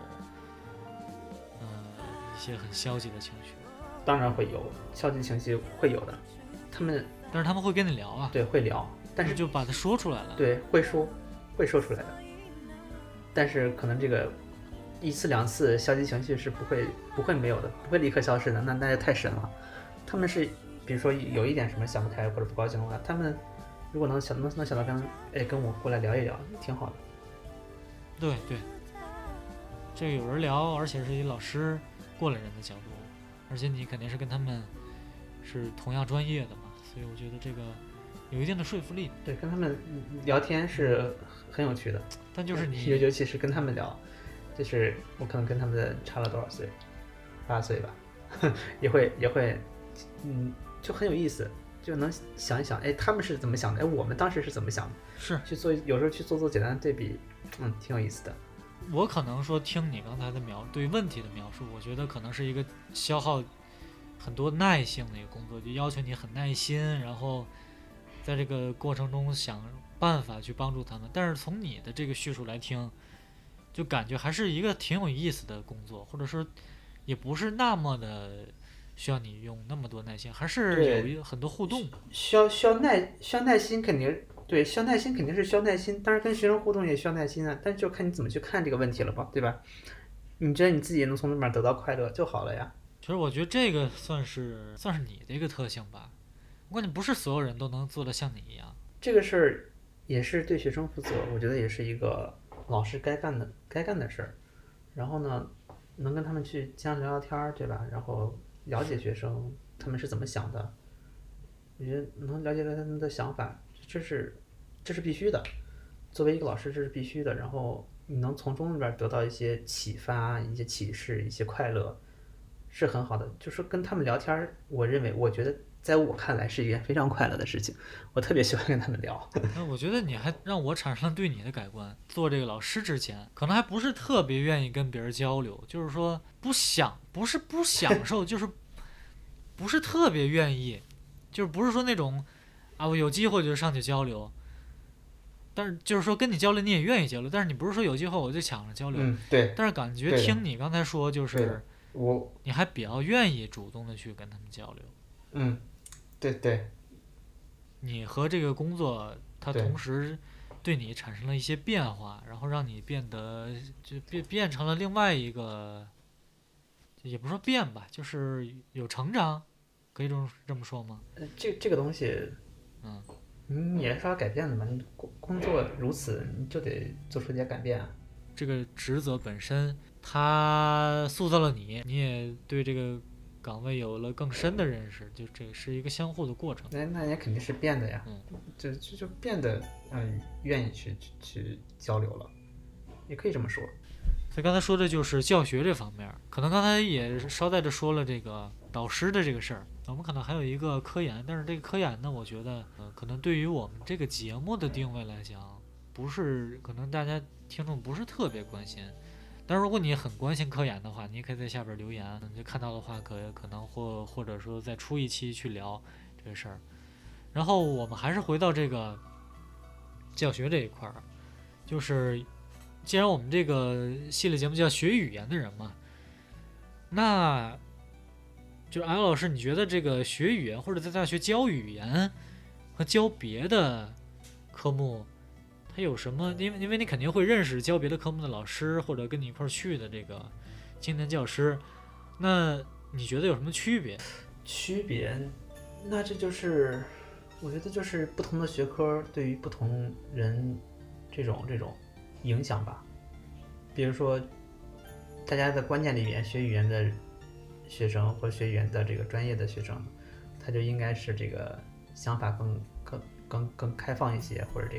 [SPEAKER 1] 一些很消极的情绪？
[SPEAKER 2] 当然会有消极情绪，会有的。
[SPEAKER 1] 但是他们会跟你聊啊，
[SPEAKER 2] 对，会聊，但是
[SPEAKER 1] 就把它说出来了。
[SPEAKER 2] 对，会说出来的。但是可能这个一次两次消极情绪是不会没有的，不会立刻消失的，那就太神了。他们是比如说有一点什么想不开或者不高兴的话，他们如果能想到跟我过来聊一聊，挺好的。
[SPEAKER 1] 对，这个有人聊，而且是以老师过来人的角度，而且你肯定是跟他们是同样专业的嘛，所以我觉得这个有一定的说服力。
[SPEAKER 2] 对，跟他们聊天是很有趣的。
[SPEAKER 1] 但就是
[SPEAKER 2] 尤其是跟他们聊，就是我可能跟他们差了多少岁，8岁吧，也会就很有意思，就能想一想，哎，他们是怎么想的，哎，我们当时是怎么想的，
[SPEAKER 1] 是
[SPEAKER 2] 有时候去做简单的对比，挺有意思的。
[SPEAKER 1] 我可能说听你刚才的对问题的描述，我觉得可能是一个消耗很多耐性的一个工作，就要求你很耐心，然后在这个过程中想办法去帮助他们。但是从你的这个叙述来听，就感觉还是一个挺有意思的工作，或者说也不是那么的需要你用那么多耐心，还是有很多互动。
[SPEAKER 2] 需要耐心，肯定对，需要耐心肯定是需要耐心，当然跟学生互动也需要耐心啊，但就看你怎么去看这个问题了吧，对吧？你觉得你自己能从那边得到快乐就好了呀。
[SPEAKER 1] 其实我觉得这个算是你的一个特性吧，我感觉不是所有人都能做得像你一样。
[SPEAKER 2] 这个事儿也是对学生负责，我觉得也是一个老师该干的事儿。然后呢，能跟他们去经常聊聊天儿，对吧？然后了解学生他们是怎么想的，我觉得能了解到他们的想法，这是必须的。作为一个老师，这是必须的。然后你能从中里边得到一些启发、一些启示、一些快乐，是很好的。就是跟他们聊天，我觉得在我看来是一件非常快乐的事情。我特别喜欢跟他们聊。
[SPEAKER 1] 我觉得你还让我产生了对你的改观。做这个老师之前，可能还不是特别愿意跟别人交流，就是说不是不享受，就是不是特别愿意，就是不是说那种啊，我有机会就上去交流。但是就是说跟你交流你也愿意交流，但是你不是说有机会我就抢着交流。
[SPEAKER 2] 对。
[SPEAKER 1] 但是感觉听你刚才说，就是你还比较愿意主动的去跟他们交流。
[SPEAKER 2] 对。
[SPEAKER 1] 你和这个工作，它同时对你产生了一些变化，然后让你变得就变成了另外一个，也不说变吧，就是有成长，可以这么说吗？
[SPEAKER 2] 这个东西，你也是要改变的嘛。你工作如此，你就得做出点改变啊。
[SPEAKER 1] 这个职责本身，它塑造了你，你也对这个岗位有了更深的认识，就这是一个相互的过程。
[SPEAKER 2] 那也肯定是变的呀。就变得愿意去交流了，也可以这么说。
[SPEAKER 1] 所以刚才说的就是教学这方面，可能刚才也捎带着说了这个导师的这个事儿。我们可能还有一个科研，但是这个科研呢，我觉得可能对于我们这个节目的定位来讲，不是可能大家听众不是特别关心。但如果你很关心科研的话，你也可以在下边留言，你就看到的话可能或者说再出一期去聊这个事儿。然后我们还是回到这个教学这一块儿，就是既然我们这个系列节目叫学语言的人嘛，那就是艾老师，你觉得这个学语言或者在大学教语言和教别的科目，它有什么？因为你肯定会认识教别的科目的老师，或者跟你一块去的这个青年教师，那你觉得有什么区别？
[SPEAKER 2] 那这就是我觉得就是不同的学科对于不同人这种影响吧。比如说大家的观念里面，学语言的学生或学语言的这个专业的学生，他就应该是这个想法更开放一些，或者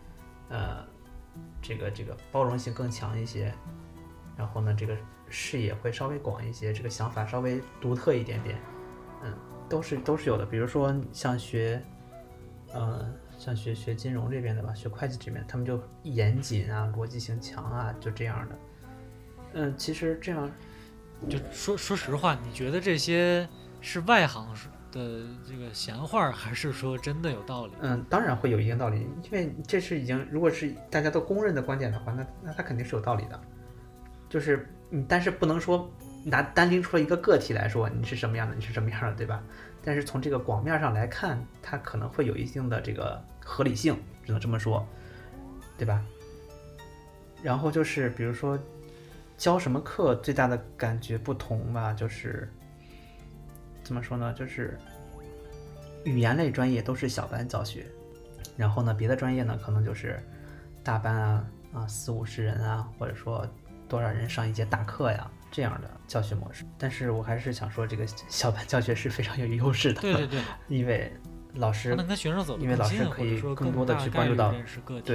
[SPEAKER 2] 这个包容性更强一些，然后呢这个视野会稍微广一些，这个想法稍微独特一点点，都是有的。比如说像学金融这边的吧，学会计这边，他们就严谨啊，逻辑性强啊，就这样的。其实这样，
[SPEAKER 1] 就说实话，你觉得这些是外行的这个闲话，还是说真的有道理？
[SPEAKER 2] 当然会有一定道理，因为这是已经如果是大家都公认的观点的话，那它肯定是有道理的。就是但是不能说单拎出了一个个体来说你是什么样的，你是什么样的，对吧？但是从这个广面上来看，它可能会有一定的这个合理性，只能这么说，对吧？然后就是比如说教什么课最大的感觉不同吧，就是怎么说呢，就是语言类专业都是小班教学，然后呢别的专业呢可能就是大班啊40-50人啊，或者说多少人上一节大课呀，这样的教学模式。但是我还是想说这个小班教学是非常有优势的，
[SPEAKER 1] 对，
[SPEAKER 2] 因为老师
[SPEAKER 1] 能跟学生走得
[SPEAKER 2] 因为老师
[SPEAKER 1] 更近，
[SPEAKER 2] 可以
[SPEAKER 1] 或者说
[SPEAKER 2] 更多的去关注到
[SPEAKER 1] 认识个体。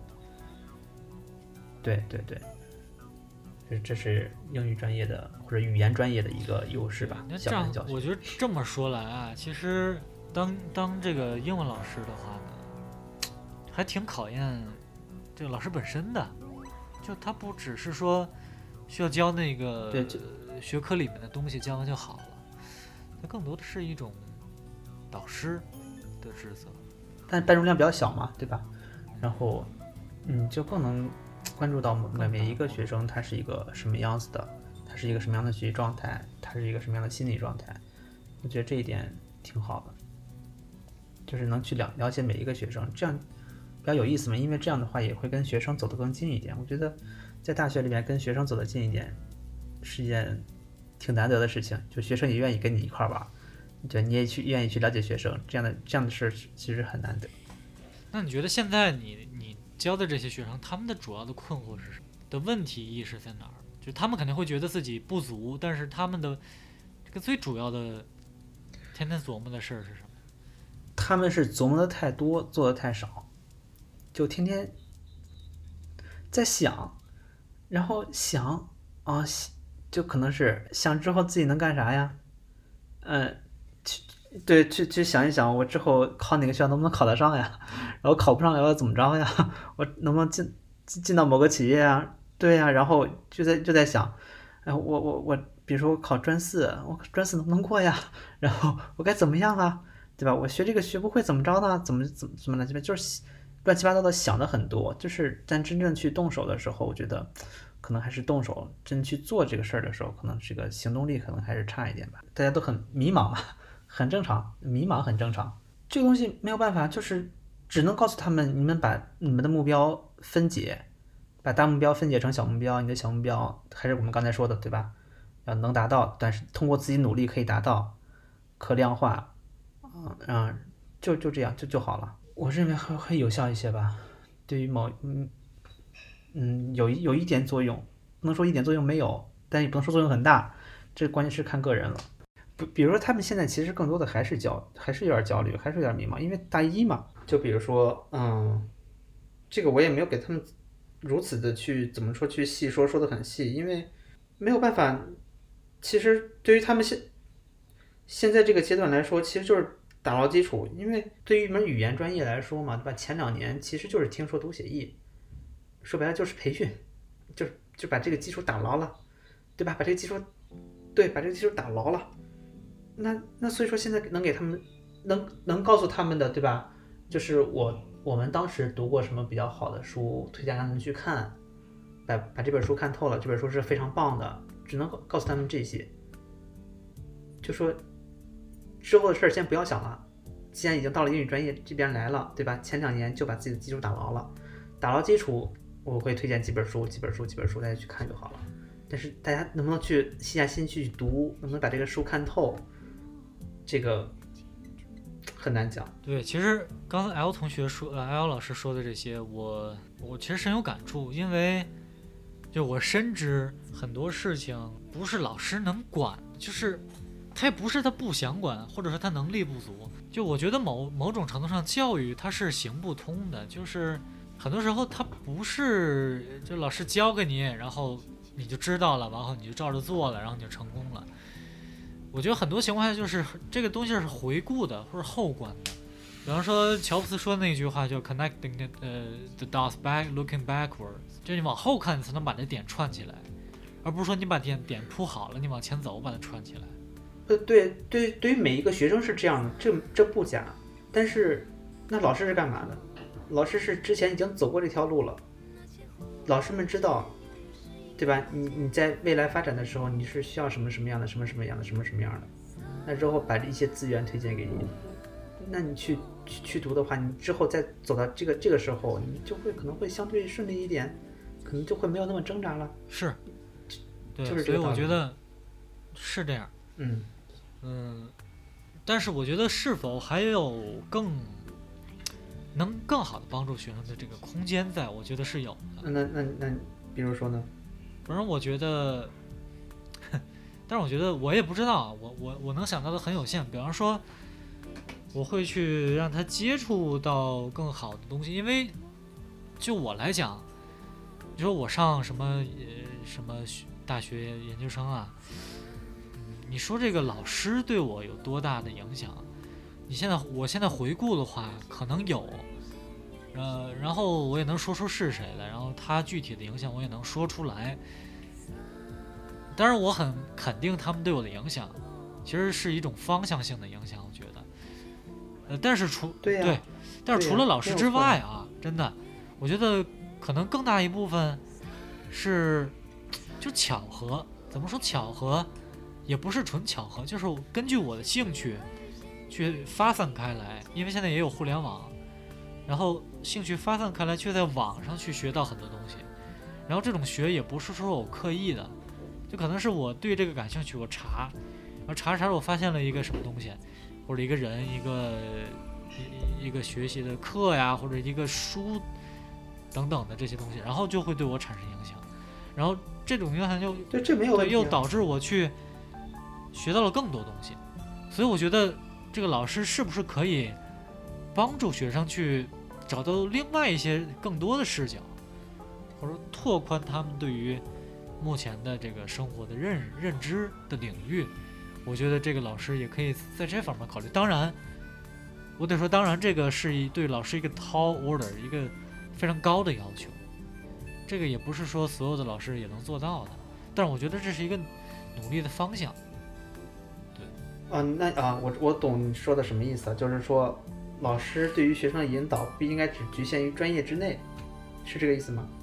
[SPEAKER 2] 对，这是英语专业的或者语言专业的一个优势吧。
[SPEAKER 1] 那这样我觉得这么说来啊，其实当这个英文老师的话呢，还挺考验这个老师本身的，就他不只是说需要教那个学科里面的东西，教完就好了，它更多的是一种导师的职责。
[SPEAKER 2] 但班容量比较小嘛，对吧？然后就更能关注到每一个学生他是一个什么样子的，他是一个什么样的学习状态，他是一个什么样的心理状态。我觉得这一点挺好的，就是能去了解每一个学生，这样比较有意思嘛。因为这样的话也会跟学生走得更近一点。我觉得在大学里面跟学生走得近一点是一件挺难得的事情，就学生也愿意跟你一块玩，对，你也愿意去了解学生，这样的事其实很难得。
[SPEAKER 1] 那你觉得现在你教的这些学生，他们的主要的困惑是什么？的问题意识在哪儿？就他们肯定会觉得自己不足，但是他们的这个最主要的天天琢磨的事儿是什么？
[SPEAKER 2] 他们是琢磨的太多，做的太少，就天天在想，然后想啊，就可能是想之后自己能干啥呀？去想一想，我之后考哪个学校能不能考得上呀？然后考不上要怎么着呀？我能不能进到某个企业啊？对呀，然后就在想，哎，我，比如说我考专4，我专4能不能过呀？然后我该怎么样啊？对吧？我学这个学不会怎么着呢？怎么呢？这边就是乱七八糟的想的很多，就是但真正去动手的时候，我觉得可能还是动手真去做这个事儿的时候，可能这个行动力可能还是差一点吧。大家都很迷茫嘛。很正常，迷茫很正常。这个东西没有办法，就是只能告诉他们，你们把你们的目标分解，把大目标分解成小目标。你的小目标还是我们刚才说的，对吧？要能达到，但是通过自己努力可以达到，可量化，就这样就好了。我认为会有效一些吧。对于有一点作用，不能说一点作用没有，但也不能说作用很大，这关键是看个人了。比如说他们现在其实更多的还是有点焦虑，还是有点迷茫，因为大一嘛。就比如说，这个我也没有给他们如此的去怎么说去细说的很细，因为没有办法。其实对于他们现在这个阶段来说，其实就是打牢基础。因为对于一门语言专业来说嘛，对吧？前2年其实就是听说读写译，说白了就是培训，就把这个基础打牢了，对吧？把这个基础打牢了。那所以说现在能给他们能告诉他们的，对吧？就是我们当时读过什么比较好的书，推荐他们去看，把这本书看透了，这本书是非常棒的，只能告诉他们这些。就说之后的事先不要想了，既然已经到了英语专业这边来了，对吧？前2年就把自己的基础打牢了，打牢基础，我会推荐几本书，大家去看就好了。但是大家能不能去细下心去读，能不能把这个书看透？这个很难讲。
[SPEAKER 1] 对，其实刚才 L 同学说，L 老师说的这些，我其实深有感触，因为就我深知很多事情不是老师能管，就是他也不是他不想管，或者说他能力不足。就我觉得某种程度上，教育它是行不通的，就是很多时候他不是就老师教给你，然后你就知道了，然后你就照着做了，然后你就成功了。我觉得很多情况下就是这个东西是回顾的或者后观的。比方说乔布斯说的那句话叫 connecting the dots back looking backwards， 就你往后看才能把这点串起来，而不是说你把点铺好了，你往前走把它串起来。
[SPEAKER 2] 对于每一个学生是这样的，这不假。但是，那老师是干嘛的？老师是之前已经走过这条路了，老师们知道，对吧？你在未来发展的时候，你是需要什么什么样的，什么什么样的，什么什么样的，那之后把一些资源推荐给你，那你去读的话，你之后再走到这个时候，你就会可能会相对顺利一点，可能就会没有那么挣扎了。
[SPEAKER 1] 是，对，
[SPEAKER 2] 就是
[SPEAKER 1] 所以我觉得是这样。但是我觉得是否还有能更好的帮助学生的这个空间在，我觉得是有的。
[SPEAKER 2] 那比如说呢？
[SPEAKER 1] 反正我觉得，但是我觉得我也不知道啊，我能想到的很有限。比方说，我会去让他接触到更好的东西，因为就我来讲，你说我上什么大学研究生啊，你说这个老师对我有多大的影响？我现在回顾的话，可能有，然后我也能说出是谁来，然后他具体的影响我也能说出来。当然，我很肯定他们对我的影响，其实是一种方向性的影响，我觉得。但是但是除了老师之外啊，真的，我觉得可能更大一部分是就巧合。怎么说巧合？也不是纯巧合，就是根据我的兴趣去发散开来，因为现在也有互联网，然后兴趣发散开来，却在网上去学到很多东西。然后这种学也不是说我刻意的，就可能是我对这个感兴趣，我查，然后查着我发现了一个什么东西，或者一个人，一个学习的课呀，或者一个书等等的这些东西，然后就会对我产生影响。然后这种影响就
[SPEAKER 2] 对，这没有问题，
[SPEAKER 1] 又导致我去学到了更多东西。所以我觉得这个老师是不是可以帮助学生去找到另外一些更多的视角，或者拓宽他们对于目前的这个生活的认知的领域？我觉得这个老师也可以在这方面考虑。当然，我得说，当然这个是对老师一个 tall order， 一个非常高的要求。这个也不是说所有的老师也能做到的，但是我觉得这是一个努力的方向。
[SPEAKER 2] 我懂你说的什么意思啊？就是说，老师对于学生的引导不应该只局限于专业之内，是这个意思吗？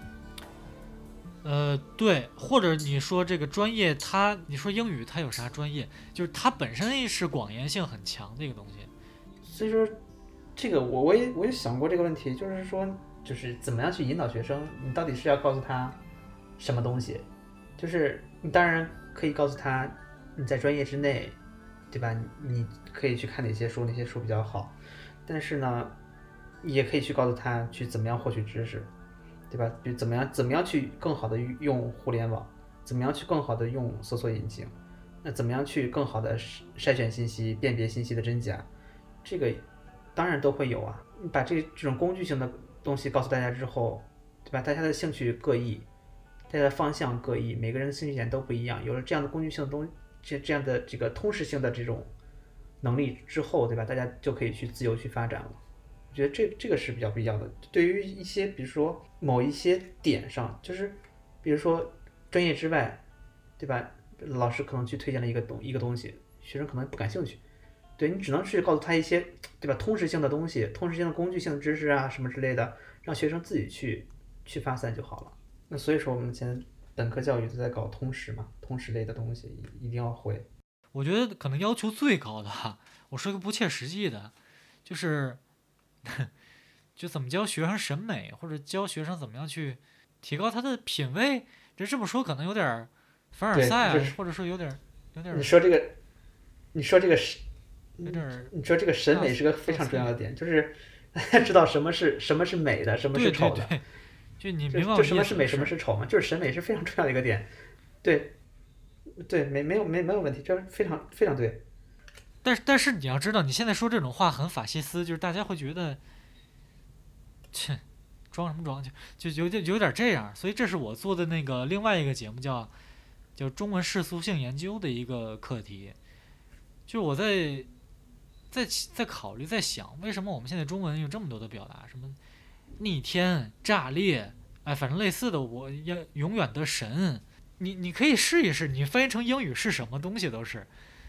[SPEAKER 1] 对，或者你说这个专业你说英语它有啥专业？就是它本身是广延性很强的一个东西。
[SPEAKER 2] 所以说，这个我也想过这个问题，就是说，就是怎么样去引导学生？你到底是要告诉他什么东西？就是你当然可以告诉他你在专业之内，对吧？你可以去看哪些书比较好，但是呢，你也可以去告诉他去怎么样获取知识，对吧？比如怎么样去更好的用互联网，怎么样去更好的用搜索引擎，那怎么样去更好的筛选信息、辨别信息的真假，这个当然都会有啊。你把这种工具性的东西告诉大家之后，对吧？大家的兴趣各异，大家的方向各异，每个人的兴趣点都不一样。有了这样的工具性的东西，这样的这个通识性的这种能力之后，对吧？大家就可以去自由去发展了。我觉得这个是比较必要的。对于一些比如说某一些点上，就是比如说专业之外，对吧？老师可能去推荐了一个东西，学生可能不感兴趣，对你只能去告诉他一些，对吧？通识性的东西，通识性的工具性知识啊什么之类的，让学生自己去发散就好了。那所以说我们现在本科教育都在搞通识嘛，通识类的东西一定要会。
[SPEAKER 1] 我觉得可能要求最高的，我说一个不切实际的，就是就怎么教学生审美，或者教学生怎么样去提高他的品味。这么说可能有点凡尔赛啊，或者说有点。
[SPEAKER 2] 你说这个是有点。你说这个审美是个非常重要的点，就是大家知道什么是美的，什么是丑的。
[SPEAKER 1] 对，就你明白
[SPEAKER 2] 就什么是美，什么是丑嘛？就是审美是非常重要的一个点。对，没有问题，这非常非常对。
[SPEAKER 1] 但是你要知道，你现在说这种话很法西斯，就是大家会觉得，切，装什么装，就有点这样。所以这是我做的那个另外一个节目叫中文世俗性研究的一个课题，就是我在考虑在想，为什么我们现在中文有这么多的表达，什么逆天、炸裂，反正类似的，我要永远的神。你可以试一试，你翻译成英语是什么东西都是，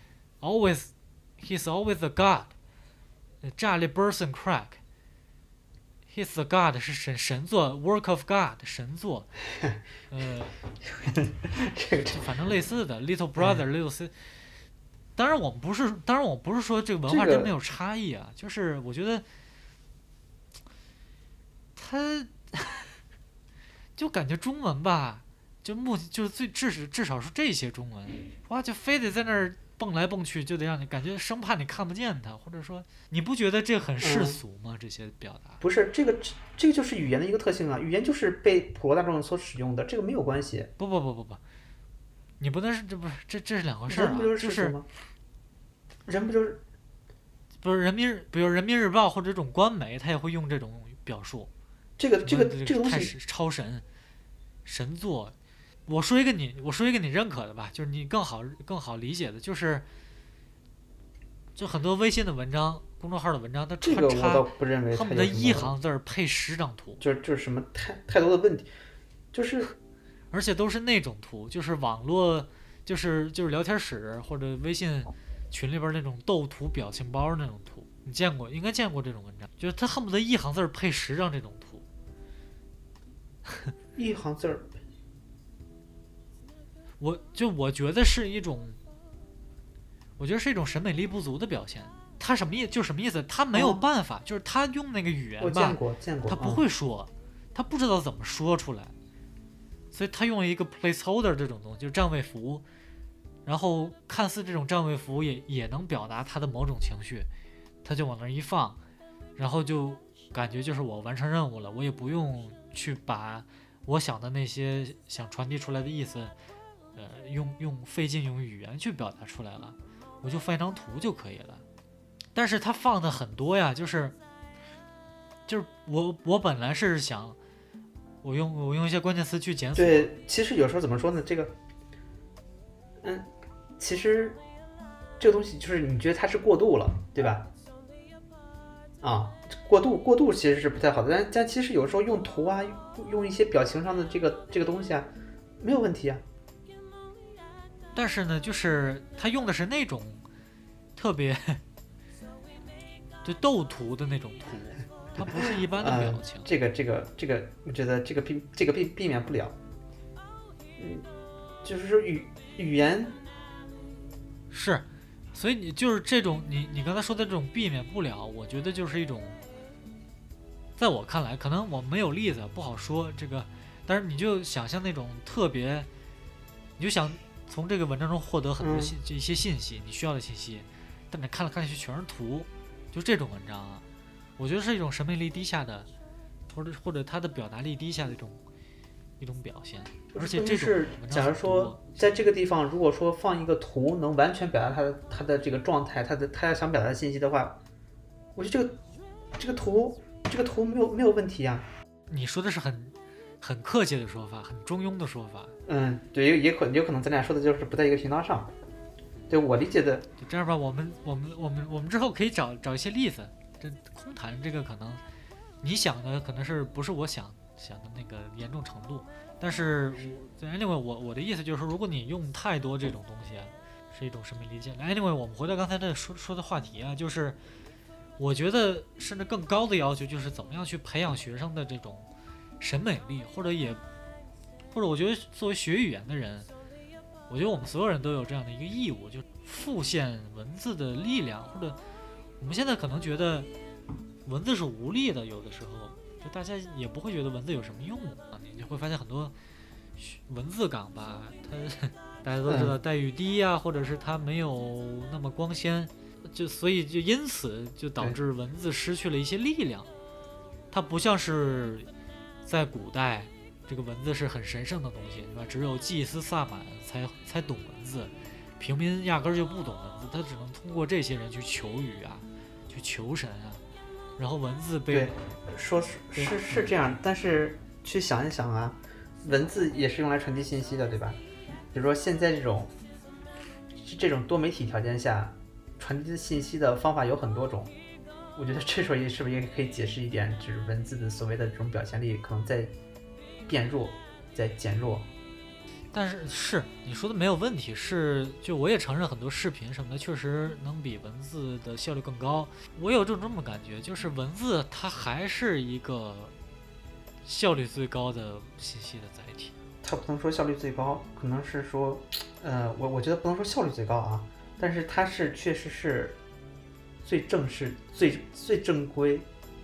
[SPEAKER 1] he's always a god。Charlie Burson Crack。He's the God 是神作 ，Work of God 神作，反正类似的 Little Brother、Little Sister。当然我不是说这个文化真没有差异啊，就是我觉得他就感觉中文吧，就是至少是这些中文，哇，就非得在那儿蹦来蹦去，就得让你感觉生怕你看不见它，或者说你不觉得这很世俗吗？这些表达
[SPEAKER 2] 不是这个就是语言的一个特性啊，语言就是被普罗大众所使用的，这个没有关系。
[SPEAKER 1] 不，你不能是这是两回事啊，
[SPEAKER 2] 人不就是吗？人不就是
[SPEAKER 1] 比如人民日报或者这种官媒，他也会用这种表述。
[SPEAKER 2] 这个东西
[SPEAKER 1] 超神作。我说一个你认可的吧，就是你更好理解的，就很多微信的文章、公众号的文章，它
[SPEAKER 2] 这个我倒不认为
[SPEAKER 1] 恨不得一行字配10张图，
[SPEAKER 2] 就是什么太多的问题，就是
[SPEAKER 1] 而且都是那种图，就是网络，就是聊天室或者微信群里边那种斗图表情包那种图，你应该见过这种文章，就是他恨不得一行字配10张这种图，
[SPEAKER 2] 一行字。
[SPEAKER 1] 我觉得是一种审美力不足的表现。他什么意思？他没有办法，就是他用那个语言吧，
[SPEAKER 2] 我见过，
[SPEAKER 1] 他不会说，他不知道怎么说出来，所以他用了一个 placeholder 这种东西，就是占位符，然后看似这种占位符也能表达他的某种情绪，他就往那一放，然后就感觉就是我完成任务了，我也不用去把我想的那些想传递出来的意思。费劲用语言去表达出来了，我就放一张图就可以了。但是他放的很多呀，就是我本来是想我用一些关键词去检索。
[SPEAKER 2] 对，其实有时候怎么说呢？这个，其实这个东西就是你觉得它是过度了，对吧？啊，过度其实是不太好的，但其实有时候用图啊，用一些表情上的这个东西啊，没有问题啊。
[SPEAKER 1] 但是呢，就是他用的是那种特别对斗图的那种图，它不是一般的表情。
[SPEAKER 2] 这个，我觉得这个避免不了。就是说语言
[SPEAKER 1] 是，所以你就是这种你刚才说的这种避免不了，我觉得就是一种，在我看来，可能我没有例子不好说这个，但是你就想象那种特别，你就想。从这个文章中获得很多一些信息，你需要的信息，但你看来看去全是图，就这种文章啊，我觉得是一种审美力低下的，或者他的表达力低下的一种表现。而且这种
[SPEAKER 2] 假如说在这个地方，如果说放一个图能完全表达他的这个状态，他要想表达的信息的话，我觉得这个图没有问题啊。
[SPEAKER 1] 你说的是很客气的说法，很中庸的说法。
[SPEAKER 2] 对，有可能咱俩说的就是不在一个频道上。对我理解的，
[SPEAKER 1] 就这样吧，我们之后可以找一些例子。这空谈这个可能你想的可能是不是我想的那个严重程度，但是anyway我的意思就是说，如果你用太多这种东西啊，是一种审美理解。anyway 我们回到刚才说的话题啊，就是我觉得甚至更高的要求就是怎么样去培养学生的这种审美力，或者我觉得作为学语言的人，我觉得我们所有人都有这样的一个义务，就复现文字的力量。或者我们现在可能觉得文字是无力的，有的时候就大家也不会觉得文字有什么用啊。你就会发现很多文字岗吧，它大家都知道待遇低呀，或者是它没有那么光鲜，所以因此就导致文字失去了一些力量。它不像是在古代。这个文字是很神圣的东西，对吧？只有祭司萨满才懂文字，平民压根儿就不懂文字，他只能通过这些人去求雨啊，去求神啊，然后文字被
[SPEAKER 2] 对说是这样，但是去想一想啊，文字也是用来传递信息的，对吧？比如说现在这种多媒体条件下，传递信息的方法有很多种。我觉得这时候是不是也可以解释一点，就是文字的所谓的这种表现力可能在变弱，在减弱。
[SPEAKER 1] 但是你说的没有问题，就我也承认很多视频什么的确实能比文字的效率更高。我有这么感觉，就是文字它还是一个效率最高的信息的载体。
[SPEAKER 2] 它不能说效率最高，可能是说，我觉得不能说效率最高啊，但是它是确实是最正式、最正规、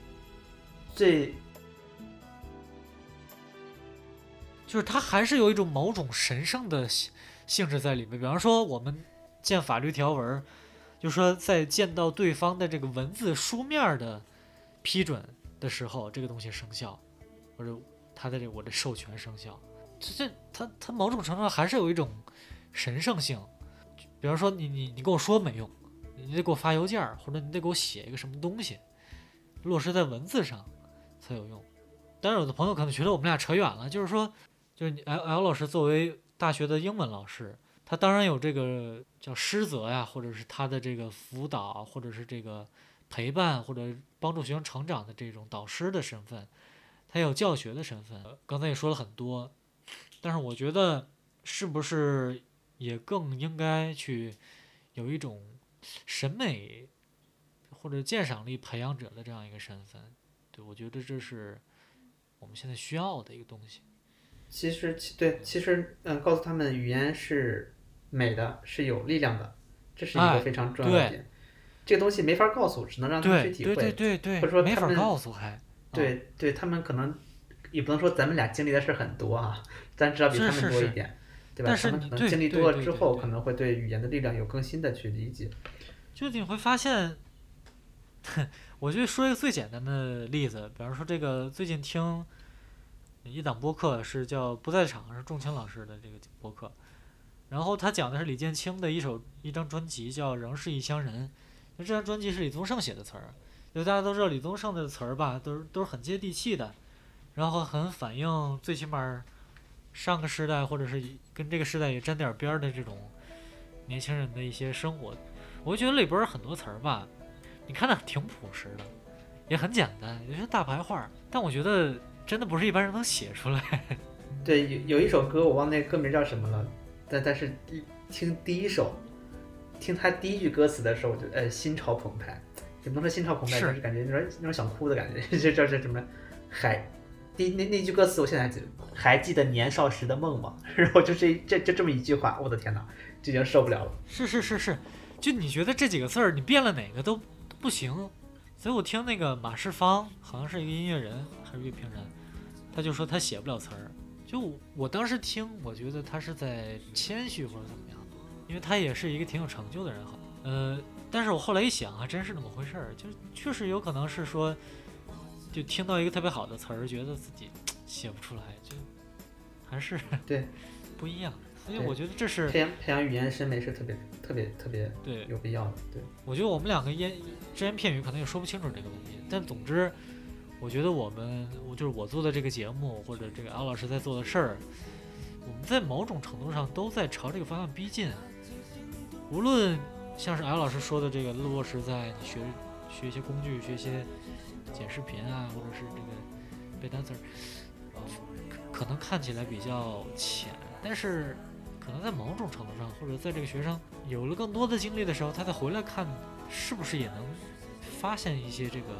[SPEAKER 1] 就是它还是有一种某种神圣的性质在里面。比方说我们见法律条文，就是说在见到对方的这个文字书面的批准的时候，这个东西生效，或者它的我的授权生效，它某种程度上还是有一种神圣性。比方说你跟我说没用，你得给我发邮件，或者你得给我写一个什么东西，落实在文字上才有用。当然有的朋友可能觉得我们俩扯远了，就是说就是L 老师作为大学的英文老师，他当然有这个叫师责呀，或者是他的这个辅导，或者是这个陪伴或者帮助学生成长的这种导师的身份，他有教学的身份。刚才也说了很多，但是我觉得是不是也更应该去有一种审美或者鉴赏力培养者的这样一个身份？对，我觉得这是我们现在需要的一个东西。
[SPEAKER 2] 其实告诉他们语言是美的，是有力量的，这是一个非常重要的点。这个东西没法告诉，只能让他们去体会。
[SPEAKER 1] 对，
[SPEAKER 2] 或者说
[SPEAKER 1] 没法告诉还。
[SPEAKER 2] 对，他们可能也不能说咱们俩经历的事很多啊，咱知道比他们多一点，对吧？
[SPEAKER 1] 但是
[SPEAKER 2] 他们可能经历多了之后，可能会对语言的力量有更新的去理解。
[SPEAKER 1] 就你会发现，我就说一个最简单的例子，比方说这个最近听一档播客是叫不在场，是仲卿老师的这个播客，然后他讲的是李建清的一张专辑叫《仍是异乡人》，就这张专辑是李宗盛写的词儿，就大家都知道李宗盛的词儿吧，都是很接地气的，然后很反映最起码上个时代或者是跟这个时代也沾点边的这种年轻人的一些生活。我觉得里边很多词儿吧，你看着挺朴实的，也很简单，有些大白话，但我觉得真的不是一般人能写出来。
[SPEAKER 2] 对，有一首歌我忘那歌名叫什么了，但是听他第一句歌词的时候，我就心潮澎湃，也不能说心潮澎湃，就是感觉那种想哭的感觉，这叫什么？那句歌词我现在还记得年少时的梦吗？然后就这么一句话，我的天哪，就已经受不了了。
[SPEAKER 1] 是，就你觉得这几个字儿你变了哪个都不行。所以我听那个马世芳，好像是一个音乐人还是乐评人，他就说他写不了词儿。就我当时听，我觉得他是在谦虚或者怎么样，因为他也是一个挺有成就的人好。但是我后来一想，还真是那么回事儿，就确实有可能是说，就听到一个特别好的词儿，觉得自己写不出来，就还是
[SPEAKER 2] 对
[SPEAKER 1] 不一样。所以我觉得这是
[SPEAKER 2] 培养语言审美是特别
[SPEAKER 1] 对
[SPEAKER 2] 有必要的。对，
[SPEAKER 1] 我觉得我们两个只言片语可能也说不清楚这个问题，但总之，我觉得就是我做的这个节目，或者这个L老师在做的事儿，我们在某种程度上都在朝这个方向逼近。无论像是L老师说的这个落实在你学一些工具，学一些剪视频啊，或者是这个背单词，可能看起来比较浅，但是可能在某种程度上，或者在这个学生有了更多的经历的时候，他再回来看，是不是也能发现一些这个？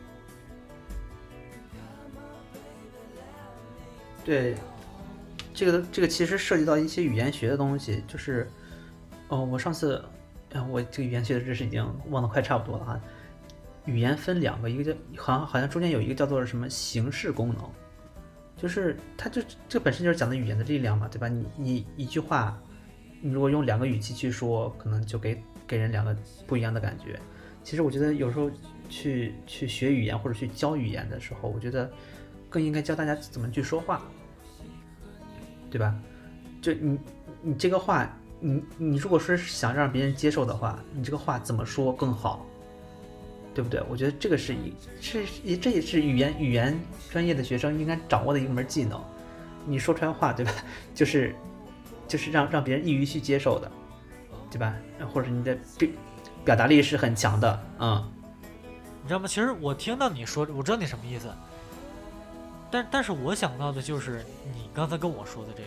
[SPEAKER 2] 对，这个其实涉及到一些语言学的东西，就是，我上次，我这个语言学的知识已经忘得快差不多了哈。语言分两个，一个叫好像中间有一个叫做什么形式功能。就是它这本身就是讲的语言的力量嘛，对吧？你一句话，你如果用两个语气去说，可能就给人两个不一样的感觉。其实我觉得有时候去学语言或者去教语言的时候，我觉得更应该教大家怎么去说话，对吧？就你这个话，你如果说是想让别人接受的话，你这个话怎么说更好？对不对？我觉得这个这也是语言专业的学生应该掌握的一门技能。你说出来话，对吧？就是让别人易于去接受的，对吧？或者你的表达力是很强的，
[SPEAKER 1] 你知道吗？其实我听到你说，我知道你什么意思，但是我想到的就是你刚才跟我说的这个，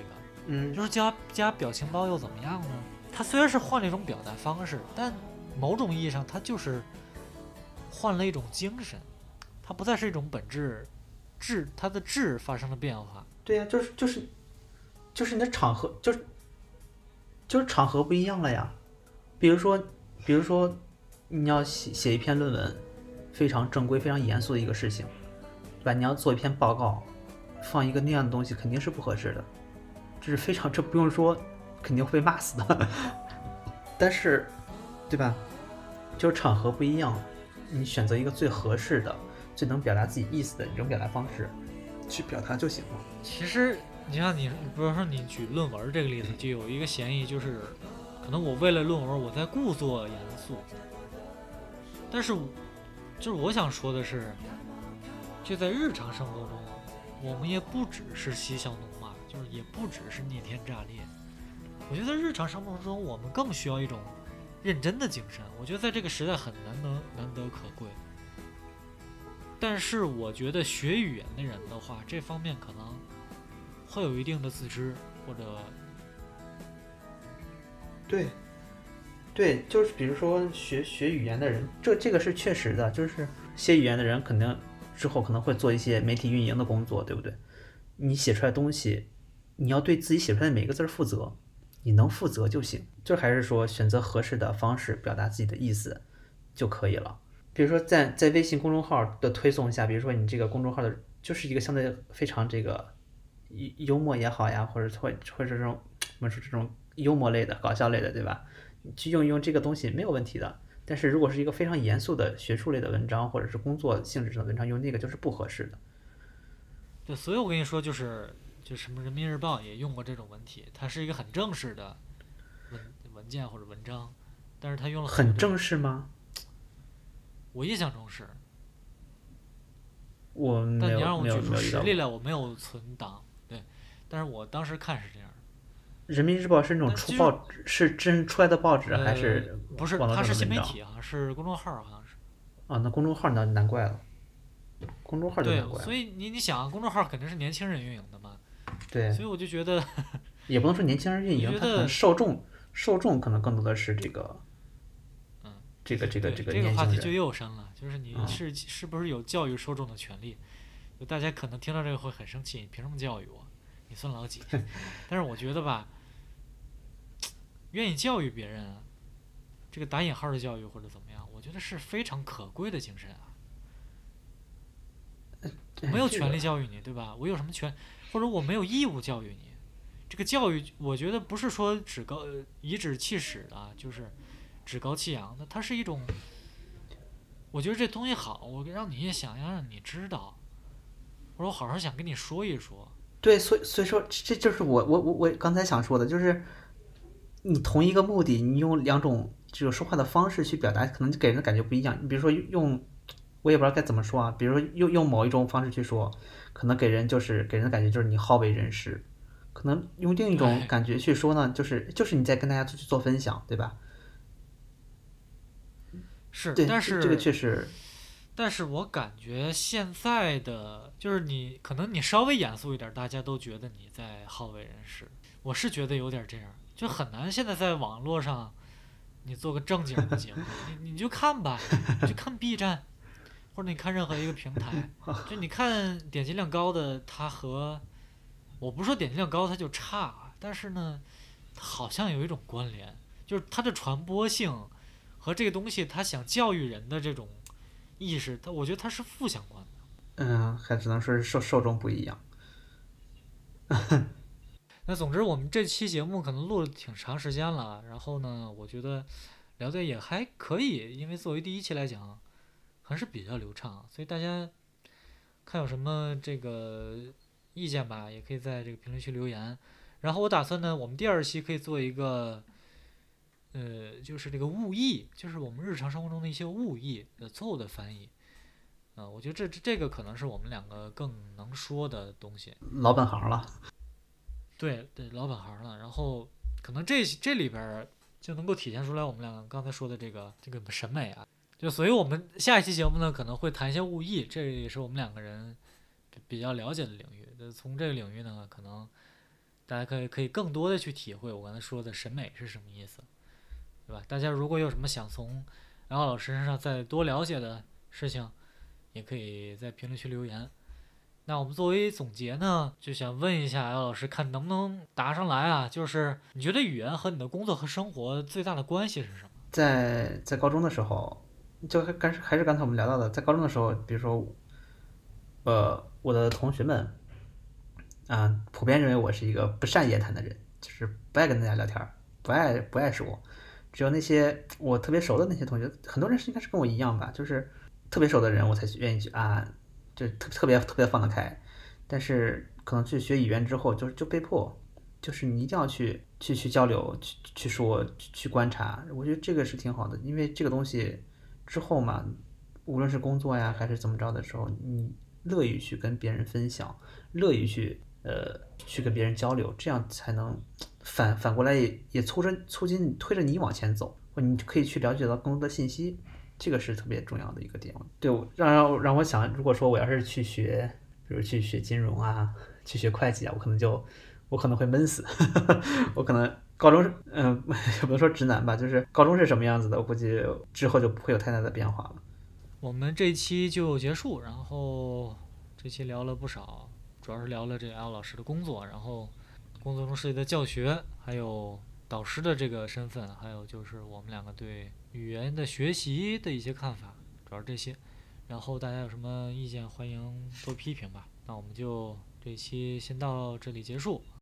[SPEAKER 1] 就是加表情包又怎么样呢？它虽然是换了一种表达方式，但某种意义上它就是换了一种精神，它不再是一种本质，它的质发生了变化。
[SPEAKER 2] 对呀、就是你的场合，就是场合不一样了呀。比如说你要写一篇论文，非常正规、非常严肃的一个事情，对吧？你要做一篇报告，放一个那样的东西肯定是不合适的，这不用说，肯定会被骂死的。但是，对吧？就是场合不一样，你选择一个最合适的、最能表达自己意思的一种表达方式去表达就行了。
[SPEAKER 1] 其实你像你，比如说你举论文这个例子，就有一个嫌疑，就是可能我为了论文我在故作严肃，但是就是我想说的是，就在日常生活中，我们也不只是嬉笑怒骂，就是也不只是逆天炸裂。我觉得日常生活中我们更需要一种认真的精神，我觉得在这个时代很难得可贵。但是我觉得学语言的人的话，这方面可能会有一定的自知，或者
[SPEAKER 2] 对，就是比如说学语言的人，这个是确实的，就是写语言的人可能之后可能会做一些媒体运营的工作，对不对？你写出来的东西，你要对自己写出来的每个字负责，你能负责就行。就还是说选择合适的方式表达自己的意思就可以了。比如说在微信公众号的推送下，比如说你这个公众号的就是一个相对非常这个幽默也好呀，或者这种我们说这种幽默类的、搞笑类的，对吧？去用这个东西没有问题的。但是如果是一个非常严肃的学术类的文章，或者是工作性质上的文章，用那个就是不合适的。
[SPEAKER 1] 对，所以我跟你说，就什么人民日报也用过这种文体，它是一个很正式的文件或者文章，但是它用了
[SPEAKER 2] 很正式吗？
[SPEAKER 1] 我印象中是，
[SPEAKER 2] 我没
[SPEAKER 1] 但你
[SPEAKER 2] 有
[SPEAKER 1] 让我举出
[SPEAKER 2] 没有没有遇到过。
[SPEAKER 1] 实例来，我没有存档，对，但是我当时看是这样的。
[SPEAKER 2] 人民日报是那种
[SPEAKER 1] 但其实
[SPEAKER 2] 报纸，是真出来的报纸，还是
[SPEAKER 1] 不是，
[SPEAKER 2] 网络
[SPEAKER 1] 它是
[SPEAKER 2] 上的文章？
[SPEAKER 1] 新媒体，好像是公众号，好像是。
[SPEAKER 2] 啊，那公众号难怪了，公众号就
[SPEAKER 1] 对，
[SPEAKER 2] 难怪了。
[SPEAKER 1] 所以你想啊，公众号肯定是年轻人运营的嘛，
[SPEAKER 2] 对，
[SPEAKER 1] 所以我就觉得，
[SPEAKER 2] 也不能说年轻人运营，
[SPEAKER 1] 我觉得
[SPEAKER 2] 他可能受众可能更多的是这个这个
[SPEAKER 1] 对这个
[SPEAKER 2] 年轻
[SPEAKER 1] 话题就
[SPEAKER 2] 人。
[SPEAKER 1] 又深了，就是你是不是有教育受众的权利？就大家可能听到这个会很生气，你凭什么教育我？你算老几？但是我觉得吧，愿意教育别人啊，这个打引号的教育或者怎么样，我觉得是非常可贵的精神啊。我没有权利教育你，对吧？我有什么权，或者我没有义务教育你？这个教育，我觉得不是说颐指气使的啊，就是趾高气扬的，它是一种，我觉得这东西好，我让你也想要让你知道，或者我好好想跟你说一说。
[SPEAKER 2] 对，所以说这就是我刚才想说的，就是你同一个目的，你用两种这种说话的方式去表达，可能给人的感觉不一样。你比如说用，我也不知道该怎么说啊，比如说用某一种方式去说，可能给人的感觉就是你好为人师，可能用另一种感觉去说呢，就是你在跟大家去做分享，对吧？
[SPEAKER 1] 是，
[SPEAKER 2] 对，
[SPEAKER 1] 但是
[SPEAKER 2] 这个确实。
[SPEAKER 1] 但是我感觉现在的就是你可能你稍微严肃一点，大家都觉得你在好为人师。我是觉得有点这样，就很难现在在网络上你做个正经的节目，你就看吧，你就看 B 站，或者你看任何一个平台，就你看点击量高的，它和我不是说点击量高它就差，但是呢，它好像有一种关联，就是它的传播性和这个东西它想教育人的这种意识，我觉得它是负相关的。
[SPEAKER 2] 还只能说是受众不一样。
[SPEAKER 1] 那总之，我们这期节目可能录了挺长时间了，然后呢，我觉得聊的也还可以，因为作为第一期来讲，还是比较流畅，所以大家看有什么这个意见吧，也可以在这个评论区留言。然后我打算呢，我们第二期可以做一个，就是这个误译，就是我们日常生活中的一些误译的错误的翻译。我觉得这个可能是我们两个更能说的东西。
[SPEAKER 2] 老本行了。
[SPEAKER 1] 对，老本行了。然后可能这里边就能够体现出来我们两个刚才说的这个审美啊。就所以我们下一期节目呢，可能会谈一些误译，这也是我们两个人比较了解的领域。从这个领域呢，可能大家可以更多的去体会我刚才说的审美是什么意思，对吧？大家如果有什么想从L老师身上再多了解的事情，也可以在评论区留言。那我们作为总结呢，就想问一下 L 老师，看能不能答上来啊？就是你觉得语言和你的工作和生活最大的关系是什么？
[SPEAKER 2] 在高中的时候，就还是刚才我们聊到的，在高中的时候，比如说我的同学们普遍认为我是一个不善言谈的人，就是不爱跟大家聊天，不爱说。只有那些我特别熟的那些同学，很多人是应该是跟我一样吧，就是特别熟的人，我才愿意去就特别放得开。但是可能去学语言之后，就被迫，就是你一定要去交流，去说，去观察。我觉得这个是挺好的，因为这个东西之后嘛，无论是工作呀还是怎么着的时候，你乐于去跟别人分享，乐于去跟别人交流，这样才能反过来也促进你推着你往前走，或你可以去了解到更多的信息，这个是特别重要的一个点。对，让我想，如果说我要是去学，比如去学金融啊，去学会计啊，我可能会闷死，我可能高中也不能说直男吧，就是高中是什么样子的，我估计之后就不会有太大的变化了。
[SPEAKER 1] 我们这一期就结束，然后这期聊了不少，主要是聊了这个 L 老师的工作，然后工作中涉及的教学，还有导师的这个身份，还有就是我们两个对语言的学习的一些看法，主要是这些。然后大家有什么意见，欢迎多批评吧。那我们就这一期先到这里结束